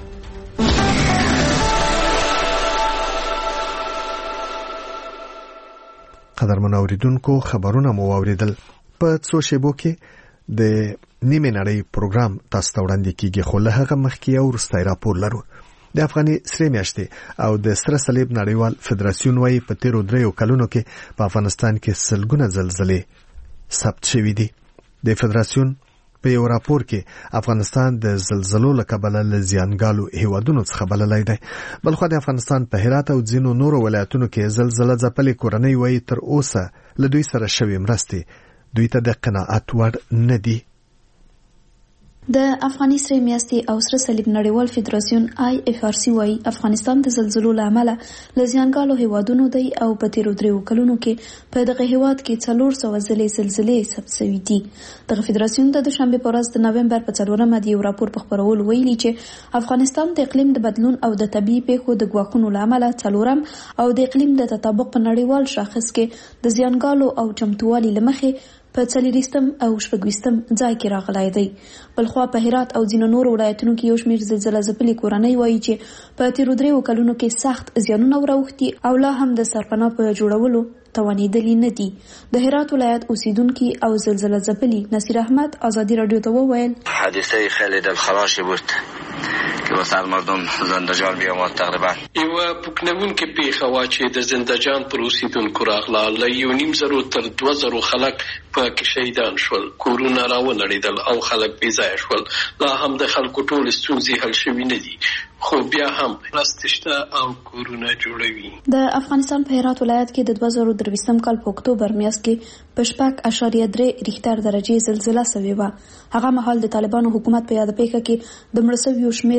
قدرمن اوریدونکو خبرونه مو اوریدل. په څو شیبو کې د نیمه نړۍ پروګرام تاسو ته وړاندې کیږي، خو له هغه مخکې یو وروستی راپور لرو. د افغاني سرې میاشتې او د سره صلیب نړیوال فدراسیون وايي په تیرو 3 کلونو کې په افغانستان کې سلګونه زلزلې ثبت شوې دي. د فدراسیون په یو راپور کې افغانستان د زلزلو له کبله له زیانګالو هیوادونو څخه بللی دی. بلخو د افغانستان په هرات او ځینو نورو ولایتونو کې زلزله ځپلې کورنۍ وايي تر اوسه له دوی سره شوې مرستې دوی ته د قناعت وړ نه دي. د افغاني سرې میاشتې او سره صلیب نړیوال فدراسیون IFRC وايي افغانستان د زلزلو له امله له زیانګالو هیوادونو دی او په تیرو 3 کلونو کې په دغه هیواد کې 400 زلزلې ثبت شوې دي. دغه فدراسیون د دوشنبه په ورځ د نومبر په 4مه د یو راپور په خبرولو ویلي چې افغانستان د اقلیم د بدلون او د طبيعي پیښو د ګواښونو له امله 4م او د اقلیم د تطابق په نړیوال شاخص کې د زیانګالو او چمتووالي لمخې په 40 او 40 ځای کې راغلی دی. بلخوا په هرات او ځینو نورو ولایتونو کې یو شمېر زلزله ځپلې کورنۍ وایي چې په تیرو 3 کلونو کې سخت زیانونه وراوښتي او لا هم د سرپناه په جوړولو توانېدلي نه دي. د هرات ولایت اوسیدونکي او زلزله ځپلي نصیر احمد آزادی رادیو ته وویل حادثه خیلی دلخراشی بود که واسه مردم زندجان بیامد. تقریبا یو پکنونکې پیښه وا چې د زندجان پر اوسیدونکو راغله، له 1.5 تر 2,000 خلک په کې شهیدان شول، کورونه راونړېدل او خلک بې ځایه شول. لا هم د خلکو ټول ستونزې حل شوي نه دي، خو بیا هم راستشته او کورونه جوړوي. د افغانستان په هرات ولایت کې د 2023 کال په اکتوبر میاشت کې په 6.3 ریختر درجه زلزله شوې و. هغه مهال د طالبانو حکومت په یاد پیښه کې د مړ شویو شمېر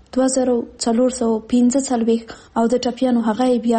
2415 او د ټپیانو هغه بیا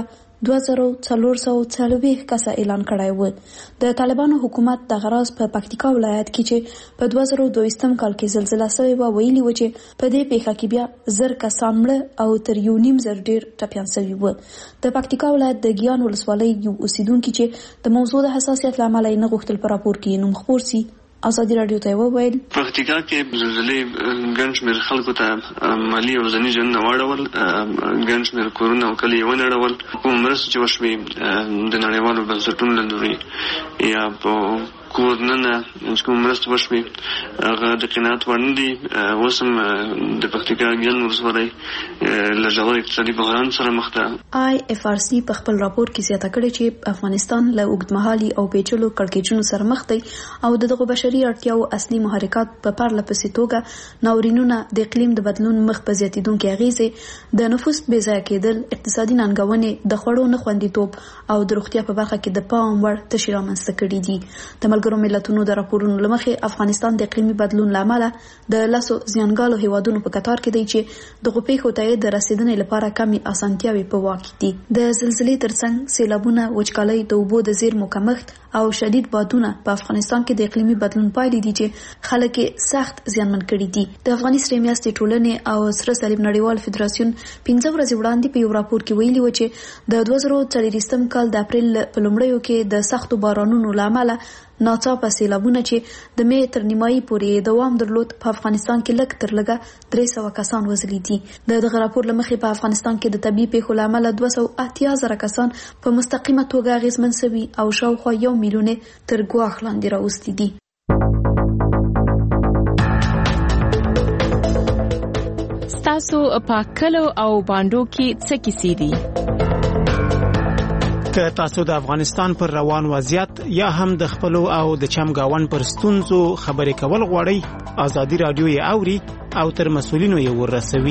2440 کسه اعلان کړی و. د طالبانو حکومت د غراز په پکتیکا ولایت کې چې په 2022 کال کې زلزله شوې و ویلي و چې په دې پیښه کې بیا 1000 کسان مړ او تر 1.5 ډیر ټپیان شوي و. د پکتیکا ولایت د ګیان ولسوالۍ یو اوسیدونکي چې د موضوع د حساسیت لامل یې نه غوښتل په راپور کې نوم خپور سي آزادی رادیو ته وویل پکتیکا کې زلزلې ګڼ شمېر خلکو ته مالي او ځاني ژوندونه واړول، ګڼ شمېر کورونه او کلي یې ونړول. کوم مرستې چې وشوې د نړیوالو بنسټونو له لوري یا په کور نه کوم مرستې وشوې هغه د قناعت وړ نه دي. اوس هم د پکتیکا ګیان ولسوالۍ له ژور اقتصادي بحران سره مخ ده. IFRC په خپل راپور کې زیاته کړې چې افغانستان له اوږدمهالي او پیچلو کړکېچونو سره مخ دی او دغه بشري اړتیاو اصلي محرکات په پرله پسې توګه ناورینونه، د اقلیم د بدلون مخ په زیاتېدونکې اغیزې، د نفوس بې ځایه کېدل، اقتصادي ننګونې، د خوړو نه خوندیتوب او د روغتیا په برخه کې د پام وړ تشې رامنځته کړي دي. د ملګرو ملتونو د راپورونو له مخې افغانستان د اقلیمي بدلون له امله د لسو زیانګالو هیوادونو په کتار کې دی چې دغه پیښو ته د رسیدنې لپاره کمې اسانتیاوې په واک کې دي. د زلزلې ترڅنګ سیلابونه، وچکالۍ، د اوبو د زیرمو کمښت او شدید بادونه په افغانستان کې د اقلیمي بدلون پایلې دي چې خلک سخت زیانمن کړي دي. د افغاني سرې میاشتې ټولنې او سره صلیب نړیوال فدراسیون 15 ورځې وړاندې په یو راپور کې ویلي و چې د 2024 کال د اپریل په لومړیو کې د سختو بارانونو له امله ناڅاپه سیلابونه چې د مې تر نیمایي پورې دوام درلود په افغانستان کې لږ تر لږه 300 کسان وژلي دي. دغه راپور له مخې په افغانستان کې د طبيعي پیښو له امله 280,000 کسان په مستقیمه توګه اغېزمن شوي او شاوخوا 1 میلیون تر ګواښ لاندې راوستي دي. ستاسو په کلو او باندو کې څه کیسې دي؟ که تاسو د افغانستان پر روان وضعیت یا هم د خپلو او د چمګاون پر ستونزو خبرې کول غواړئ، آزادی رادیو یې اوري او تر مسؤلینو یې ورسوي.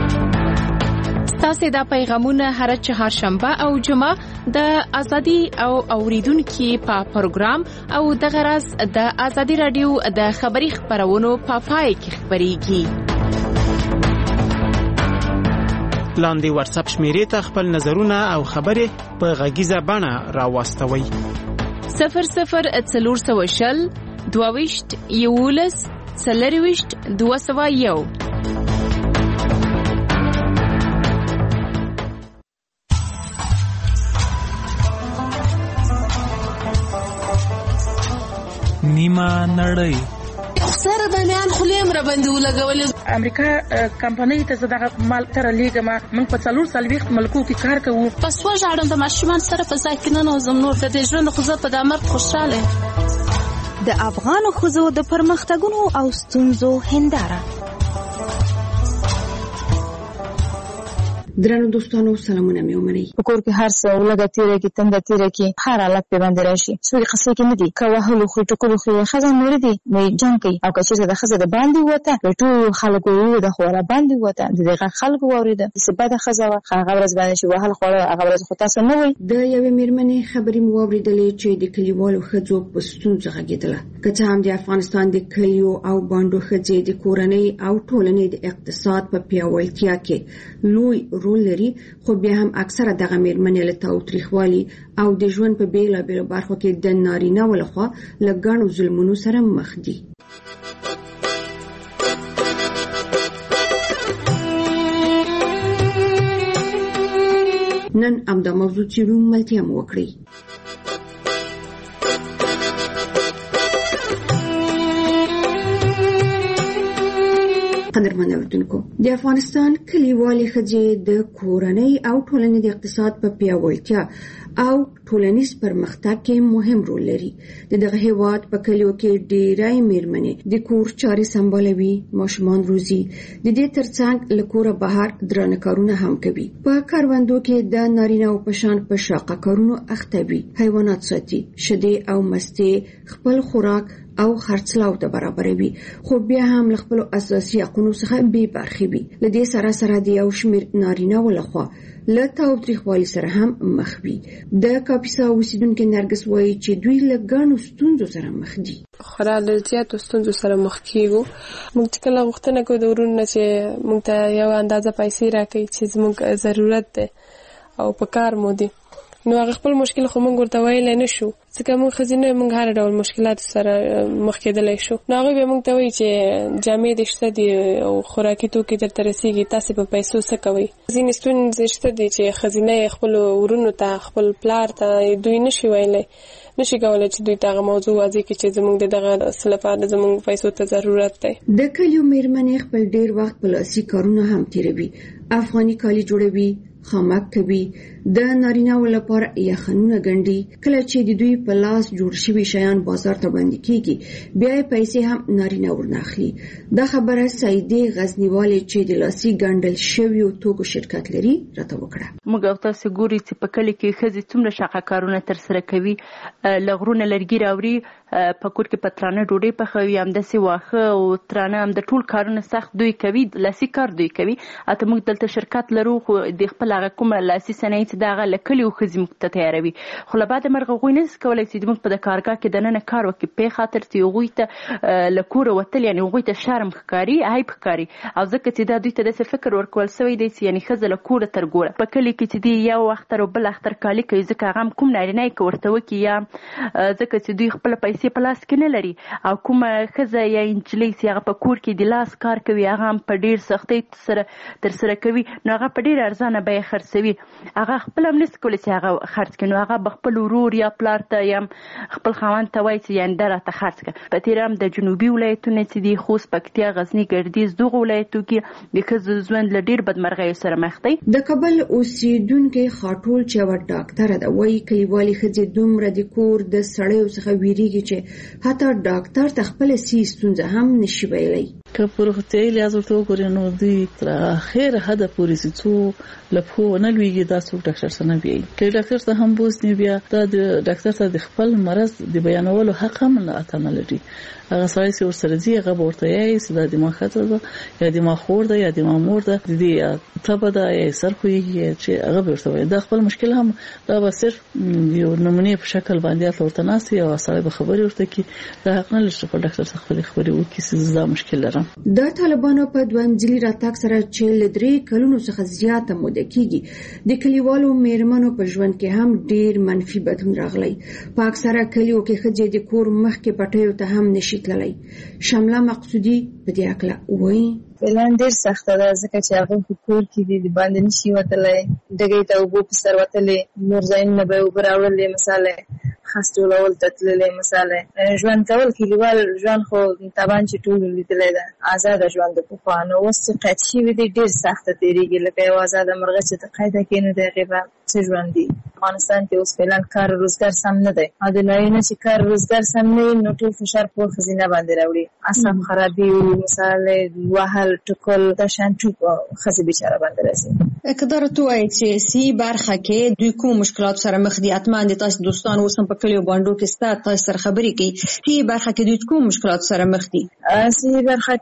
تاسو دا پیغامونه هر چهارشنبه او جمعه د ازادي او اوریدونکو په پروګرام او د غرض د ازادي رادیو د خبري خبرونو په پای کې خبريږي. لاندې واتس اپ شمیرې ته خپل نظرونه او خبرې په غږیزه بڼه راوستوي. 00 400 22 11 201. نیمه نړۍ سره د میان خلیم را باندې ولګولې. امریکا کمپنۍ ته زداغه مال تر لیګه ما من په 4 ملکو کې کار کوو. پس وژاړم د ماشومان سره په ځای کې نه نوزم نور د ژوند خو زه په د مرګ خوشاله. د افغان ښځو د پرمختګونو او ستونزو هنداره. درنو دوستانو سلامونه مې ومنئ. په کور کې هر څه ولګه تیره کې تنده تیره کې هر حالت په باندې راشي. څوک قصې کې نه دي کوهلو خو ټکو خو خزان نور دي مې جنگ کوي او که چې د خزه د باندې وته ټول خلکو یو د خوره باندې وته دغه خلکو وریده سبا د خزه هغه ورځ باندې شو وهل خوره هغه ورځ خو تاسو نه وي. د یوې میرمنې خبرې مو اوریدلې چې د کلیوالو ښځو په ستونزه غږیدله. که څه هم د افغانستان د کلیو او باندو ښځې د کورنۍ او ټولنې د اقتصاد په پیاوړتیا کې لوی رول لري، خو بیا هم اکثره دغه میرمنې له تاوتریخوالي او د ژوند په بیلابیلو برخو کې د نارینه ولخوا له ګڼو ظلمونو سره مخ دي. نن همدا موضوع څیړو، ملتیا مو وکړئ. قدرمن اوریدونکو، د افغانستان کلیوالې ښځې د کورنۍ او ټولنې د اقتصاد په پیاوړتیا او ټولنیز پرمختګ کې مهم رول لري. دغه هیواد په کلیو کې ډېرای میرمنې د کور چارې سمبالوي، ماشومان روزي، د دې ترڅنګ له کوره بهر درانه کارونه هم کوي. په کاروندو کې د نارینه او پشان په شاقه کارونو اخته وي، حیوانات ساتي، شیدې او مستې خپل خوراک او خرڅلاو ته برابروي، خو بیا هم له خپل اساسي حقوقو څخه بې برخې وي. له دې سره سره د یو شمېر نارینه ولخوا له تاوتریخوالي سره هم مخ وي. د کاپیسا اوسیدونکو نرګس وایي چې دوی له ګڼو ستونزو سره مخ دي. خورا له زیاتو ستونزو سره مخ کیږو. موږ چې کله غوښتنه کوو د ورونو چې موږ ته یو اندازه پیسې راکړي چې زموږ ضرورت ده او په کار مو دي، نو هغه خپل مشکل خو موږ ورته ویلی نه شو، ځکه موږ ښځینه موږ هر ډول مشکلات سره مخ کېدلی شو. نو هغوی به موږ ته وایي چې جامې دې شته دي او خوراکي توکي درته رسېږي، تاسې په پیسو څه کوئ. ځینې ستونزې شته دي چې ښځینه یې خپلو ورونو ته خپل پلار ته دوی نشي ویلی، نشي کولی چې دوی ته هغه موضوع واضح کړي چې زموږ د دغه څه لپاره زموږ پیسو ته ضرورت دی. د کلیو میرمنې خپل ډېر وخت په لاسي کارونه هم تېروي، افغاني کالي جوړوي، خامک کوي، د نارینه‌و لپاره یخنونه ګنډي. کله چې د دوی په لاس جوړ شوي شیان بازار ته وړاندې کیږي، بیا یې پیسې هم نارینه ورناخلي. دا خبره سعیدې غزنیوالې چې د لاسي ګنډل شویو توکو شرکت لري راته وکړه. موږ او تاسو ګوري چې په کلی کې ښځې څومره شاقه کارونه ترسره کوي، له غرونه لرګي راوړي، په کور کې په ترانه ډوډۍ پخوي، همداسې واښه او ترانه، هم د ټول کارونه سخت دوی کوي، لاسي کار دوی کوي. اته موږ دلته شرکت لرو، خو د خپل هغه کومه لاسي صنایع چې دغه له کلیو ښځې موږ ته تیاروي، خو له بعده مرغه هغوی نشي کولی چې موږ په د کارګاه کې دننه کار وکړي، په خاطر چې هغوی ته له کوره وتل یعنې هغوی ته شرم ښکاري، عیب ښکاري، او ځکه چې دا دوی ته داسې فکر ورکول شوی دی چې یعنې ښځه له کوره تر ګوره په کلي کې چې دی یو اختر او بل اختر کالي کوي، ځکه هغه هم کوم نارینه یې که ورته وکړي، یا ځکه چې دوی خپله پیسې په لاس کې نه لري، او کومه ښځه یا نجلۍ چې هغه په کور کې د لاس کار کوي، هغه هم په ډېر سختۍ سره ترسره کوي، نو هغه په ډېر ارزانه بیه خرڅوي. هغه خپل هم نشي کولی چې هغه خرڅ کړي، نو هغه به خپل ورور یا پلار ته یا خپل خاوند ته وایي چې یعنې دا راته خرڅ کړه. په تېره هم د جنوبي ولایتونه چې دي خوست، پکتیا، غزني، ګردیز، دغو ولایتو کې د ښځو ژوند له ډېر بدمرغیو سره مخ دی. د کابل اوسیدونکي خاټول چې یوه ډاکټره ده وایي کلیوالې ښځې دومره د کور د سړیو څخه ویریږي چې حتی ډاکټر ته خپله سي ستونزه هم نشي ویلی. که په روغتیایي لحاظ ورته وګورې نو دوی تر اخره حده پورې چې څو له پښو ونه لوېږي دا څوک ډاکټر ته نه بیایي. که ډاکټر ته هم بوځي، بیا دا د ډاکټر ته د خپل مرض د بیانولو حق هم نه لري. هغه سړی چې ورسره ځي هغه به ورته وایي چې دا دما ښځه ده یا دما خور ده یا دما مور ده، د دې تبه ده یا سر خوږي، چې هغه به ورته وایي. دا خپل مشکل هم دا به صرف یو نمونې په شکل باندې ورته ناستي او سړی به خبرې ورته کوي. دا حق نه لري چې خپل ډاکټر څخه خبرې وکړي چې دا مشکل لرم. کړه. د طالبانو په دوامځلي راتګ سره چې له 3 کلونو څخه زیاته موده کېږي د کلیوالو میرمنو په ژوند کې هم ډیر منفي بدلون راغلی. په اکثره کلیو کې ښځې د کور مخکې پټیو ته هم نشي تللی. شمله مقصودي په دې اړه وایي. اعلان ډیر سخته ده ځکه چې هغه په کور کې دي باندې نشي وتلی، ډګۍ ته اوبه په سر وتلی، نور ځایونه به اوبه راوړلې مثاله خاص ټولول ته تللی مثاله ژوند کول کلیوال ژوند خو طبعا چې ټول لیدلی ده آزاده ژوند د پخوا نو اوس چې قید شوي دي ډېر سخته تېرېږي لکه یو آزاده مرغه چې د قیده کې نو د هغې به څه ژوند دي. افغانستان کې اوس فعلا کار روزګار سم نه دی او د نارینه چې کار روزګار سم نه وي نو ټول فشار په ښځینه باندې راوړي. اعصاب خرابي مثاله وهل ټکول دا شان ټوپ ښځې بیچاره باندې راځي. که دا راته ووایي چې سهي برخه کې دوی کوم مشکلات سره مخ دي؟ حتما د تاسو دوستان اوس هم په کلیو بانډو کې ستا تاسو سره خبرې کوي. سهي برخه کې دوی کوم مشکلات سره مخ دي؟ سهي برخه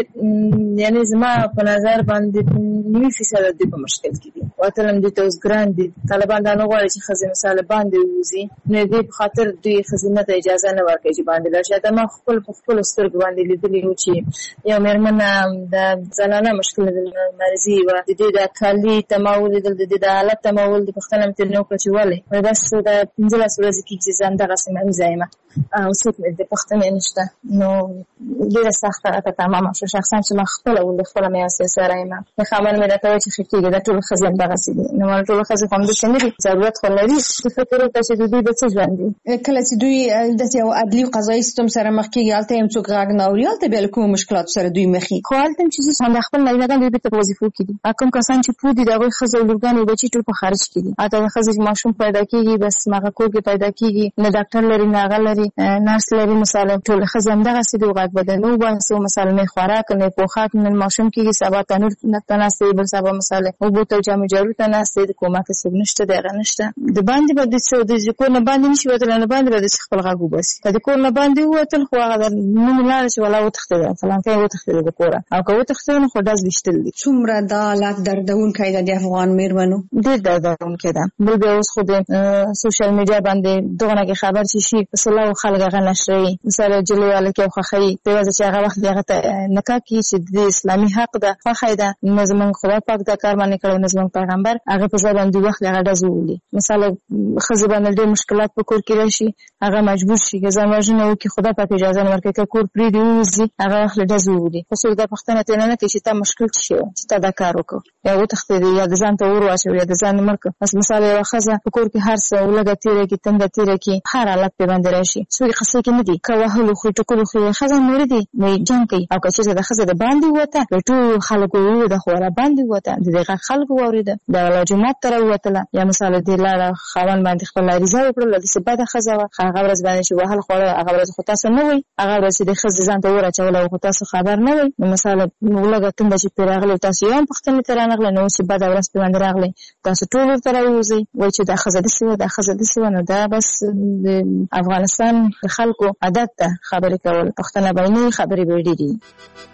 کې یعنی زما په نظر باندې 90% دوی په مشکل کې دي. وطلم دوی ته اوس ګران دي. طالبان دا نه غواړي چې ښځې مثاله باندې ووځي نو دوی په خاطر دوی ښځینه ته اجازه نه ورکوي چې باندې لاړ شي. دا ما خپل په خپلو سترګو باندې لیدلي وو چې یو مېرمنه د زنانه مشکل مرضي وه د دوی د کالي ته ما ولیدل د دوی د حالت ته ما ولید پوښتنه مې ترېنه وکړه چې ولې بس د 15 ورځې کېږي چې زه همدغسې مریضه یم او څوک مې د پوښتنې نشته نو ډېره سخته راته تمامه شوه. شخصا چې ما خپله ولید خپله مې یو سره یم د خاوند مې راته وایي چې ښه کېږي دا ټولې ښځې همدغسې دي. نو ما ټولې ښځې خو همداسې نه دي ضرورت خو لري چې فکر وکړه چې د دوی به څه ژوند دي. کله چې دوی داسې یو عدلي او قضایي سیستم سره مخ کېږي هلته هم څوک غږ نه اوري، هلته بیا له کومو مشکلاتو سره دوی مخ خو هلته هم چې د خپل نارینهګان دوی بېرته په وظیفو کې دي. کوم کسان چې پوه دي د هغوی ښځې او لورګانې او بچي ټول په خارج کې دي. هلته د ښځې چې ماشوم پیدا کېږي بس هغه کور کې پیدا کېږي نه ډاکټر لري نه هغه لري نرس لري مثلا ټولې ښځې همدغسې دي. غږ به د نه وباسو مثلا نه خوراک نه پوښاک نن ماشوم کېږي سبا تنور ته ناست دی بل سبا مثلا اوبو ته جامې جارو ته ناست دی د کومک څوک نشته د هغه نشته. د باندې به د کور نه باندې نشي وتلی نه باندې به د خپل غږ وباسي. که د کور نه باندې ووتل خو هغه نوم لاړه چې ولا وتښتېده فلانکی وتښتېده د کوره او که وتښتېده نو خو ډز ویشتل دي. څومره دا حالت دردونکی ده د افغان میرمنو؟ ډېر دردونکی ده. بل بیا اوس خو د سوشل میډیا باندې دغونه کې خبر چې شي په سلاو خلک هغه نشروي مثلا جلوی هلک یو خوښوي په یوازې چې هغه وخت د هغه ته نکاح کړي چې د اسلامي حق ده خوښی ده نو زموږ خدای پاک دا کار باندې کړی نو زموږ پیغمبر هغې په ځای باندې وخت هغه ډز وولي. مثلا ښځې باندې ډېر مشکلات په کور کې راشي هغه مجبور شي که ځان وژنه وکړي خدای پاک اجازه نه ورکوي که کور پرېږدي ووځي هغه وخت له ډز وولي. خو څوک دا پوښتنه ترېنه نه کوي چې تا مشکل څه شی و چې تا دا کار وکړو یا وتښتېدې یا د ځان ته اور واچوي یا د ځان مړ کړه. بس مثلا یوه ښځه په کور کې هر څه لږه تېره کړي تنده تېره کړي هر حالت پرې باندې راشي څوک یې قصې کې نه دي که وهلو خو ټکلو خو یې ښځه نورې دي نو یې جنګ کوي او که چېرته د ښځه د باندې ووته د ټولو خلکو ووده خو والا باندې ووته د دې غږ خلکو واورېده د والا جومات ته راووتله یا مثلا دې لاړه خاوند باندې خپل عریضه وکړله داسې بده ښځه وه هغه ورځ باندې چې وهل خوړل هغه ورځ خو تاسو نه وئ هغه ورځ چې د ښځې ځان ته اور اچولی خو تاسو خبر نه وئ نو مثلا لږه تنده چې پرې راغلی تاسو یو هم پوښتنې ته رانغلی نو اوس چې بده ورځ پرې باندې راغلی تاسو ټول ورته راووځئ وایي چې دا ښځه داسې وه دا ښځه داسې وه نو دا بس د افغانستان د خلکو عادت ده خبرې کول پښتنه به نه وي خبرې به یې ډېرې وي.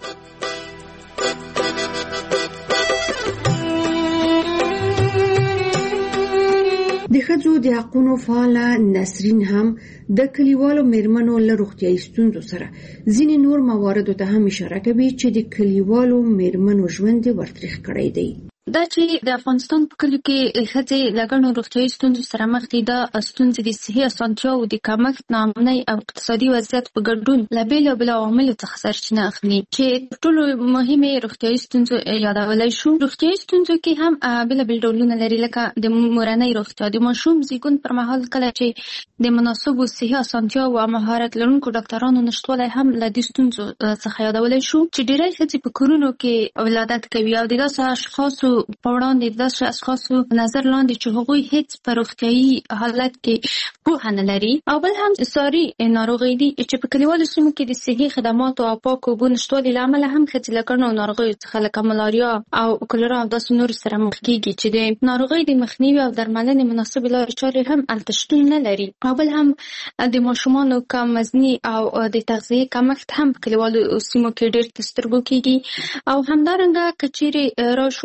د ښځو د حقونو فعاله نسرین هم د کلیوالو میرمنو له روغتیایي ستونزو سره ځینې نور مواردو ته هم اشاره کوي چې د کلیوالو میرمنو ژوند یې ورتریخ کړی دی. دا چې د افغانستان په کلیو کې ښځې له ګڼو روغتیایي ستونزو سره مخ دي دا ستونزې د صحي اسانتیاوو د کمښت ناامنۍ او اقتصادي وضعیت په ګډون له بېلابېلو عواملو څخه سرچینه اخلي چې تر ټولو مهمې روغتیایي ستونزو یادولی شو. روغتیایي ستونزو کې هم بېلابېل ډولونه لري لکه د مورنۍ روغتیا د ماشوم زیږون پر مهال کله چې د مناسبو صحي اسانتیاوو او مهارت لرونکو ډاکټرانو نشتوالی هم له دې ستونزو څخه یادولی شو چې ډېری ښځې په کورونو کې ولادت کوي او د داسې اشخاصو په وړاندې داسې اشخاصو نظر لاندې چې هغوی هیڅ په روغتیایي حالت کې پوهه نه لري او بل هم ساري ناروغۍ دي چې په کلیوالو سیمو کې د صحي خدماتو او پاکو اوبو نشتوالي له امله هم ښځې له ګڼو ناروغیو څخه لکه ملاریا او کولرا او داسې نورو سره مخ کېږي چې د ناروغۍ د مخنیوي او درملنې مناسبې لارې چارې هم هلته شتون نه لري او بل هم د ماشومانو کم وزني او د تغذیې کمښت هم په کلیوالو سیمو کې ډېر د سترګو کېږي او همدارنګه که چیرې راشو نور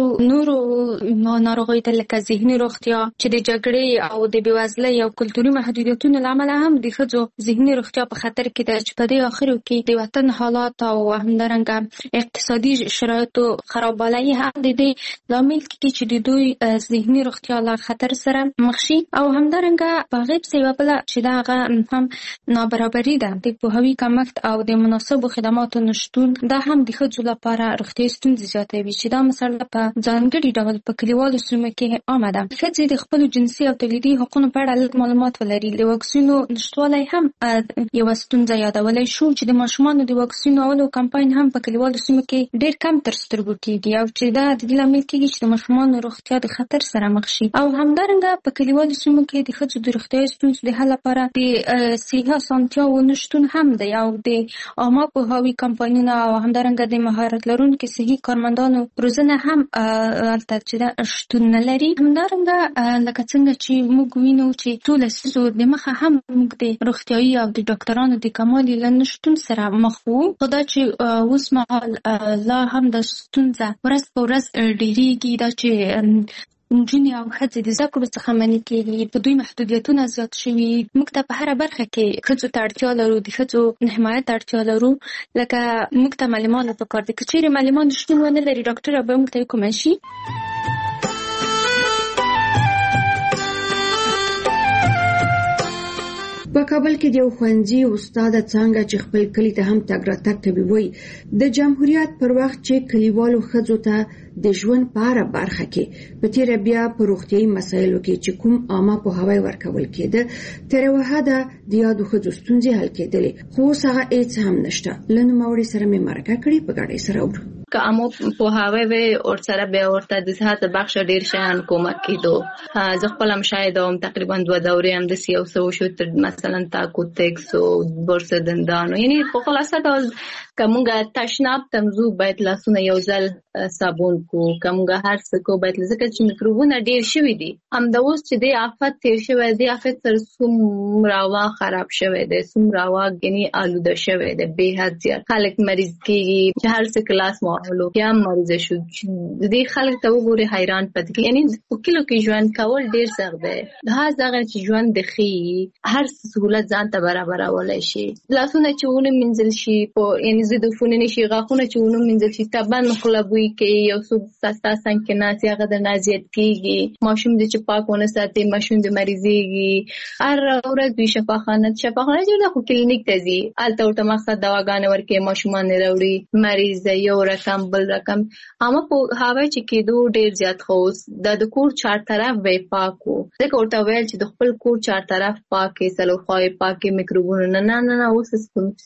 نورو ناروغیو ته لکه ذهني روغتیا چې د جګړې او د بېوزلۍ او کلتوري محدودیتونو له امله هم د ښځو ذهني روغتیا په خطر کې ده چې په دې اخرو کې د وطن حالات او همدارنګه اقتصادي شرایطو خرابوالی هم د دې لامل کېږي چې د دوی ذهني روغتیا له خطر سره مخ شي. او همدارنګه په هغې پسې یوه بله چې د هغه هم نابرابري ده، د پوهاوي کمښت او د مناسبو خدماتو نشتون دا هم د ښځو لپاره روغتیایي ستونزې زیاتوي چې دا مسله په ځانګړي ډول په کلیوالو سیمو کې عامه ده. ښځې د خپلو جنسي او تولیدي حقونو په اړه لږ معلومات ولري. د واکسینو نشتوالی هم یوه ستونزه یادولی شو چې د ماشومانو د واکسین اولو کمپاین هم په کلیوالو سیمو کې ډېر کم تر سترګو کېږي او چې دا د دې لامل کېږي چې د ماشومانو روغتیا د خطر سره مخ شي. او همدارنګه په کلیوالو سیمو کې د ښځو د روغتیایي ستونزو د حل لپاره د صحي اسانتیاوو نشتون هم دی او د عامه پوهاوي کمپاینونه او همدارنګه د مهارت لرونکو صحي کارمندانو روزنه هم هلته چې دا شتون نه لري. همدارنګه لکه څنګه چې موږ وینو چې څو لسیزو د مخه هم موږ د روغتیایي او د ډاکټرانو د کموالي له نشتون سره مخ وو، خو دا چې اوس مهال لا هم د ستونزه ورځ په ورځ ډېرېږي، دا چې نجونې او ښځې د زده کړو څخه منع کېږي، په دوی محدودیتونه زیات شوي. موږ ته په هره برخه کې ښځو ته اړتیا لرو، د ښځو حمایت ته اړتیا لرو. لکه موږ ته معلمان پکار دي، که چېرې معلمان شتون ونه لري ډاکټره به موږ ته وکومه شي. په کابل کې د یو ښوونځي استاده څانګه چې خپل کلي ته هم تګ راتګ کوي وایي د جمهوریت پر وخت چې کلیوالو ښځو ته د ژوند په هره برخه کې په تېره بیا په روغتیایي مسایلو کې چې کوم عامه پوهاوی ورکول کېده تر یوه حده د یادو ښځو ستونزې حل کېدلې، خو اوس هغه هېڅ هم نشته. له نوموړي سره مې مرکه کړې، په ګډه یې سره اورو. که امو پوهاوی وي ورسره بیا ورته د صحت بخش ډېر شیان کومک کېدو. زه خپل هم شاید وم تقریبا 2 دورې هم داسې یو څه وشو، مثلا تاکو تکس او برس دندانو، یعنی په خلاصه ډول که مونږ تشناب تمزو باید لاسونه یو ځل صابون کو، که مونږ هر څه کو باید، ځکه چې میکروبونه ډېر شوي دي. همدا اوس چې د آفت تیر شوی دی، آفت سره څومره هوا خراب شوی دی، څومره هوا یعنی آلوده شوی دی، بې حد زیات خلک مریض کېږي چې هر څه کلاس ماحولو کې هم مریض شو. دې خلک ته وګوري حیران پاتې کېږي. یعنی په کلیو کې ژوند کول ډېر سخت دی. دا هغه چې ژوند د ښي هر سهولت ځان ته برابرولی شي. لاسونه چې ونه مینځل شي، په یعنی ضدونه نشي، غاښونه چې ونه مینځل شي، طبعا خوله بوی کوي، یو څوک ستا څنګ کې ناست هغه درنه اذیت کېږي. ماشوم دې چې پاک ونه ساتي ماشوم دې مریضېږي. هر ورځ دوی شفاخانه جوړه، خو کلینیک ته ځي، هلته ورته مقصد دواګانې ورکوي، ماشومان یې راوړي، مریض دی یو رقم بل رقم. عامه پوهاوی چې کېدو ډېر زیات ښه اوس د کور چار طرف به پاک و، ځکه ورته ویل چې د خپل کور چار طرف پاکې، څلور خواې پاکې، میکروبونه نه اوس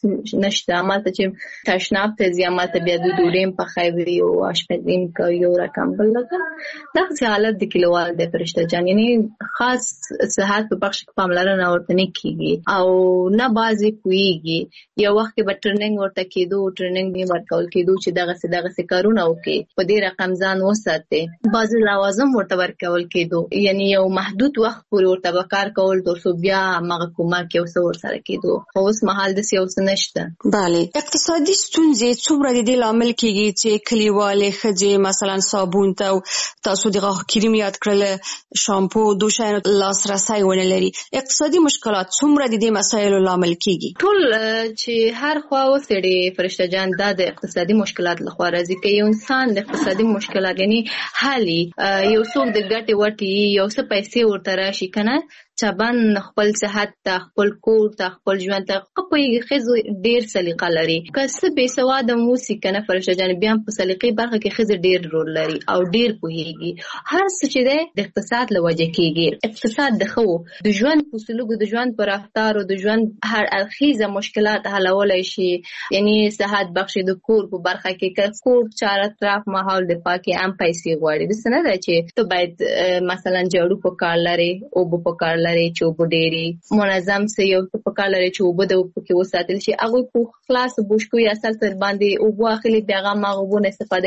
نشته. همالته چې تشناب ته ځي، همالته بیا د ډوډۍ هم پخوي او اشپزي هم کوي یو رقم بل رقم. دغسې حالت د کلیوال دی فرشته جان، یعنی خاص صحت په بخش کې پاملرنه ورته نه کېږي او نه بعضې پوهېږي. یو وخت کې به ټریننګ ورته کېدو، ټریننګ به ورکول کېدو چې دغسې کارونه وکړي، په دې رقم ځان وساتي. بعضې لوازم ورته ورکول کېدو، یعنی یو محدود وخت پورې ورته به کار کول تر څو بیا همغه کومک یو څه ورسره کېدو. خو اوس مهال داسې یو څه نشته. بله، اقتصادي ستونزې څومره د دې لامل کېږي چې کلیوالې ښځې مثلا صابون ته او تاسو د غاښ کریم یاد کړل، شامپو، دو شیانو لاسرسی ونه لري. اقتصادي مشکلات څومره د دې مسایلو لامل کېږي؟ ټول چې هر خوا وڅېړې فرشته جان، دا د اقتصادي مشکلات لخوا راځي. که یو انسان د اقتصادي مشکلات یعنی حالي، یو څوک د ګټې وټې یو څه پیسې ورته راشي که نه، چبن خپل صحت ته، خپل کور ته، خپل ژوند ته پوهېږي. ښځو ډېر سلیقه لري، که څه بې سواده هم اوسي که نه فرشته جان، بیا هم په سلیقې برخه کې ښځې ډېر رول لري او ډېر پوهېږي. هر څه چې دی د اقتصاد له وجې کېږي. اقتصاد د ښو د ژوند په سلوکو، د ژوند په رفتارو، د ژوند هر اړخیزه مشکلات حلولی شي. یعنی صحت بخش د کور په برخه کې، که کور چار اطراف ماحول د پاکي هم پیسې غواړي. داسې نه ده چې ته باید مثلا جاړو په کار لرې، اوبه په کار لري چې اوبه ډېرې منظم سه، یو څه په کار لري چې اوبه د پکې وساتل شي. هغوی په خلاصو بوشکو یا سل تر باندې اوبه اخلي، بیا هغه هماغه اوبو نه استفاده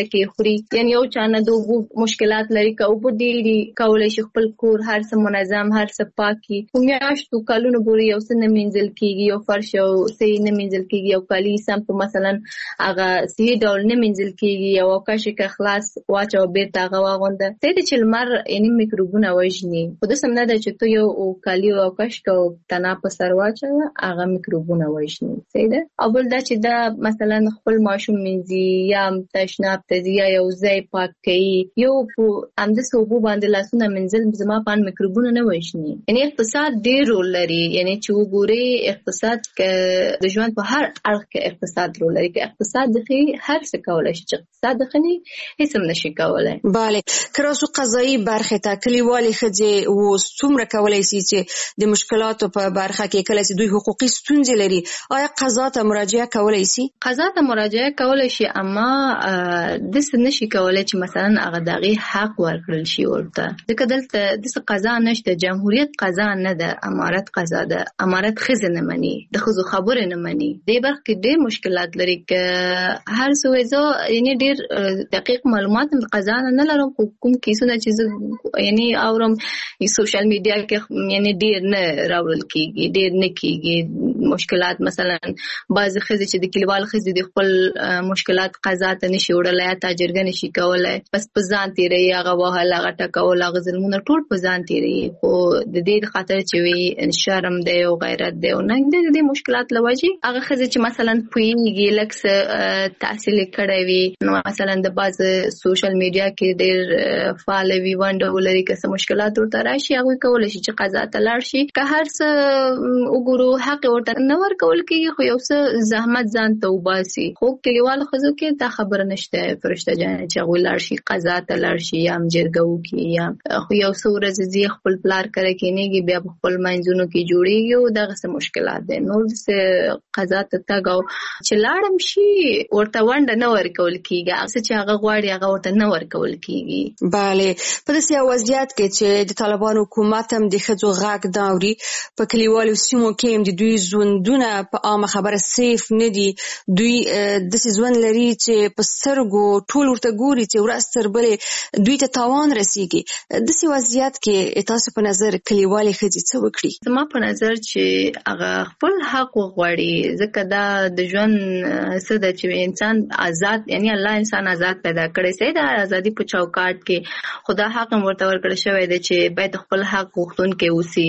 کې خوري یعنی یو چانه د مشکلات لري که او ډېری کولای شي خپل کور هر څه منظم هر څه پاکي میاشتو کلونو پورې یو څه نه مینځل کیږي یو فرش او سي نه مینځل کیږي او کالي سم په مثلا هغه سي ډول نه مینځل کیږي او کاشي که خلاص واچو بیرته هغه واغونده ته چې لمر یعنی میکروبونه وژني خو د سم نه ده چې تو یو کالي او کاش کو تنا په سر واچو هغه میکروبونه وژني سیده او بل دا چې دا مثلا خپل ماشوم منځي یا تشناب ته یا یو ځای پاک کوي یو هم د صوبو باندې لاسونه منځل زما پان میکروبونه نه وژني یعنی اقتصاد ډېر رول لري یعنی چې وګوري اقتصاد کې د ژوند په هر اړخ کې اقتصاد رول لري چې اقتصاد د هر څه کولای شي چې اقتصاد د خني هیڅ هم نشي کولای bale کراسو قضایي برخه ته کلیوالي خځې و څومره کولای شي چې د مشکلاتو په برخه کې کله چې دوی حقوقي ستونزې لري آیا قضا ته مراجعه کولای شي قضا ته مراجعه کولای شي اما د څه نشي کولای چې مثلا هغه دغه حق ورکړل شي ورته ځکه دلته د قضا نشته جمهوریت قضا نه ده امارت قضا ده امارت خزه نه مني د خزو خبره نه مني د برخه کې ډېر مشکلات لري ک هر څه یعنی ډېر دقیق معلومات قضا نه لرم کوم کیسونه چې یعنی اورم سوشل میډیا کې یعنی ډېر نه راول کیږي ډېر نه کیږي مشکلات مثلا بعض خزه چې د کلیوال خزه د خپل مشکلات قضا ته نشي وړلای تاجرګ نشي کولای بس په ځان تیری هغه وهله هغه ټکول هغه ظلمونه ټول په ځان تیری خو د دې خاطر چې وی شرم دی او غیرت دی او نه د دې مشکلات لوجي هغه خزه چې مثلا پوینګي لکس تحصیل کړی وي نو مثلا د بعض سوشل میډیا کې ډېر فعال وي وانډ ولري که مشکلات ورته راشي هغه کولای شي چې قضا ته لاړ شي که هر څه وګورو حق ورته نه ورکول کېږي خو یو څه زحمت ځان ته وباسي خو کلیوال خزو کې دا خبره نشته فرشته جان چې هغه لاړ شي قضا ته لاړ شي یا جرګو کې یا خو یو څو ورځې زی خپل پلار کرے کېنیږي بیا خپل منځونو کې جوړیږي او دغه څه مشکلات دي نور څه قضا ته تاګو چې لاړم شي ورته وند نه ورکول کېږي هغه چې هغه غواړي هغه ورته نه ورکول کېږي bale په داسې وضعیت کې چې د طالبانو حکومت هم د خځو غږ داوري په کلیوالو سیمو کې هم د دوی ژوندونه په عامه خبره سیف نه دي دوی د ژوند لري چې په سترګو ټول ورته ګوري چې ورستر بلې دوی ته تاوان رسیږي د سی وضعیت کې تاسو په نظر کلیوالي خځې څه وکړي زما په نظر چې هغه خپل حق وغواړي ځکه دا د ژوند څه د چې انسان آزاد یعنی الله انسان آزاد پیدا کړی سي د ازادي په چوکاټ کې خدا حق ورته ورکړی شوی دی چې باید خپل حق غوښتونکي اوسي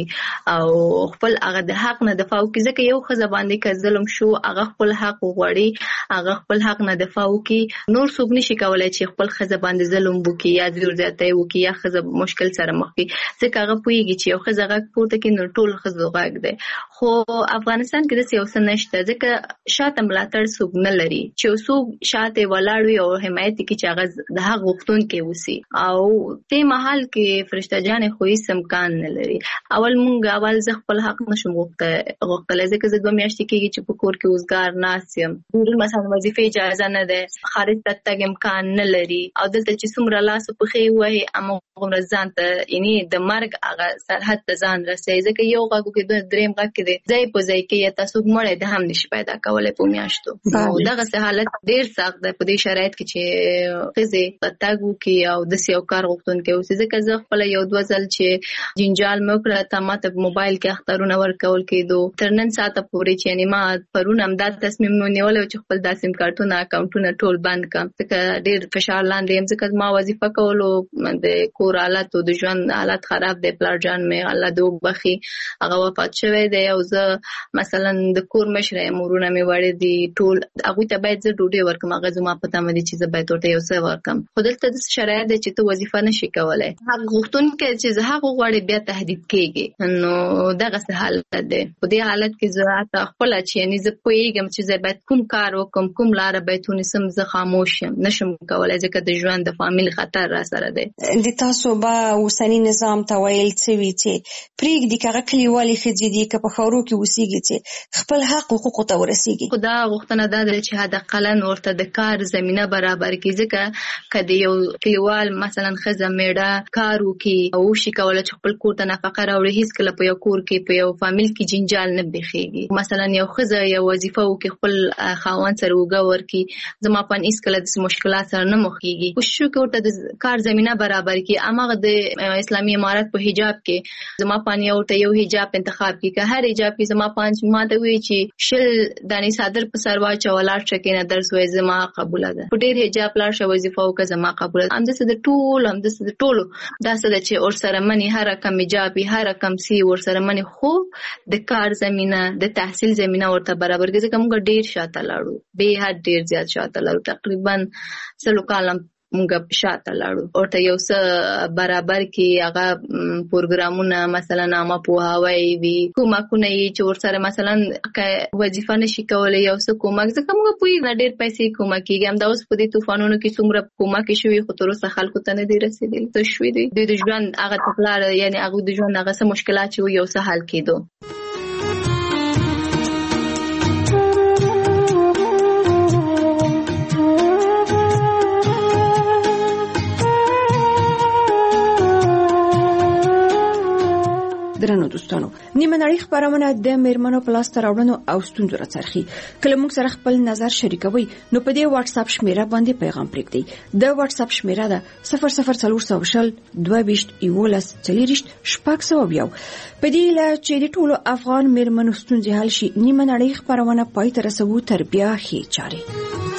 او خپل هغه د حق نه دفاع وکړي ځکه یو خزه باندې که ظلم شو هغه خپل حق وغواړي هغه خپل حق نه دفاع وکړي نور څوک نشي کولای چې خپل خزه باندې ظلم وکړي یا زور زیاتی وکړي یا خزه مشکل سره مخ کړي ځکه هغه پوهیږي چې یو خزه غږ پورته کوي نو ټول خزو غږ دی خو افغانستان کې د یو څه نشته ځکه شاته ملاتړ څوک نه لري چې څوک شاته ولاړ وي او حمایت کوي چې هغه د حق غوښتونکي اوسي او په محل کې فرشته جان خو هیڅ امکان نه لري اول زه خپل حق نشم غوښتلای ځکه زه 2 میاشتې کېږي چې په کور کې وزګار ناست یم مثلا وظیفه اجازه نه ده خارج ته تګ امکان نه لري او دلته چې څومره لاس په خې وایي اما غوړ ځان ته یعنی د مرګ هغه سرحد ته ځان رسېږي ځکه یو غږ کې دریم غږ کې دی ځای په ځای کې تاسو مړ د هم نشي پیدا کولای په میاشتو او دغه حالت ډیر سخت ده په دې شرایط کې چې خزه تاګو کې او د سیو کار غوښتونکي اوسې ځکه زه خپل یو 2 ځل چې جنجال مې وکړه ته ماته موبایل کې اخترونه ورکول کېدو تر نن ساعته پورې چې ما پرون هم دا تصمیم نیول چې خپل د سیم کارتونه اکاونټونه ټول بند کړم ځکه ډیر فشار لاندې يم ځکه ما وظیفه کولو د کور حالت او د ژوند حالت خراب دی پلار جان مې الله دې وبخي هغه وفات شوی دی او زه مثلا د کور مشره امورونه مې وړي دي ټول هغه ته باید زه ډوډۍ ورکم هغه زما پته مې دي چې زه باید ورته یو څه ورکم خو دلته د شرایط دی چې ته وظیفه نشي کولای هغه غوښتونکي چې زه هغه غواړي بیا تهدید کېږي نو دغه حالت دی په دې حالت کې زه تا خپل چې یعنی زه پوهیږم چې زه باید کوم کار وکم کوم لار باید ونیسم زه خاموش یم نشم کولای ځکه د ژوند د فامیل خطر را سره دی د تاسو به اوسنی نظام ته ویل څه وی چې پریږدي کغه کلیوالي خځې دي که په خاورو کې اوسېږي چې خپل حق حقوق ته ورسیږي خدا غوښتنه ده چې حد اقل ورته د کار زمينه برابر کړي ځکه کله یو کلیوال مثلا خزه میړه کار وکي او شي کولای چې خپل کور ته نفقه راوړي هیڅ کله په یو کور کې په یو فامیل کې جنجال نه بخي خېږي. مثلا یو ښځه یو وظیفه وکړي خپل خاوند سره وګور کی زما په هیڅ کله د مشکلات سره نه مخېږي. کوشش وکړو ته د کار زمينه برابر کی. امغه د اسلامي امارات په حجاب کې زما په یو حجاب انتخاب کی که هر حجاب کې زما پنځ ماته وی چې شل دانی صادر په سر واچو ولار چکینه درس وې زما قبول ده. په ډېر حجاب لار شو وظیفه او که زما قبول ده. هم د ټولو دا څه چې اور سره منی هر کم حجابي هر کم سی ور سره منی خو د کار زمينه د تحصیل زمينه ورته برابر کې ځکه موږ ډېر شاته لاړو به حد ډېر زیات شاته لاړو تقریبا سلو کالم موږ شاته لاړو. ورته یو څه برابر کې هغه پروګرامونه مثلا نامه پوهاوی وي کومکونه چې ورسره مثلا وظیفه نشي کولای یو څه کومک ځکه موږ په ډېر پیسې کومک کیږي. هم دا اوس په دې طوفانونو کې څومره کومک شوی خو تر اوسه خلکو ته نه دی رسیدلی. ته شوی دی د ژوند هغه تکلار یعنی هغه د ژوند هغه څه مشکلات چې یو څه حل کېدو. درنو دوستانو نیمه نړۍ خبرونه د میرمنو په لاس راوړنو او ستونزو راڅرخي. کله موږ سره خپل نظر شریکوي نو په دې واتس اپ شمیره باندې پیغام پرېږدئ. د واتس اپ شمیره ده 00400 22 11 40 شپږ. په دې لا چې د ټولو افغان میرمنو ستونزې حل شي نیمه نړۍ خبرونه پای ته رسوي تر بیا هي چاري.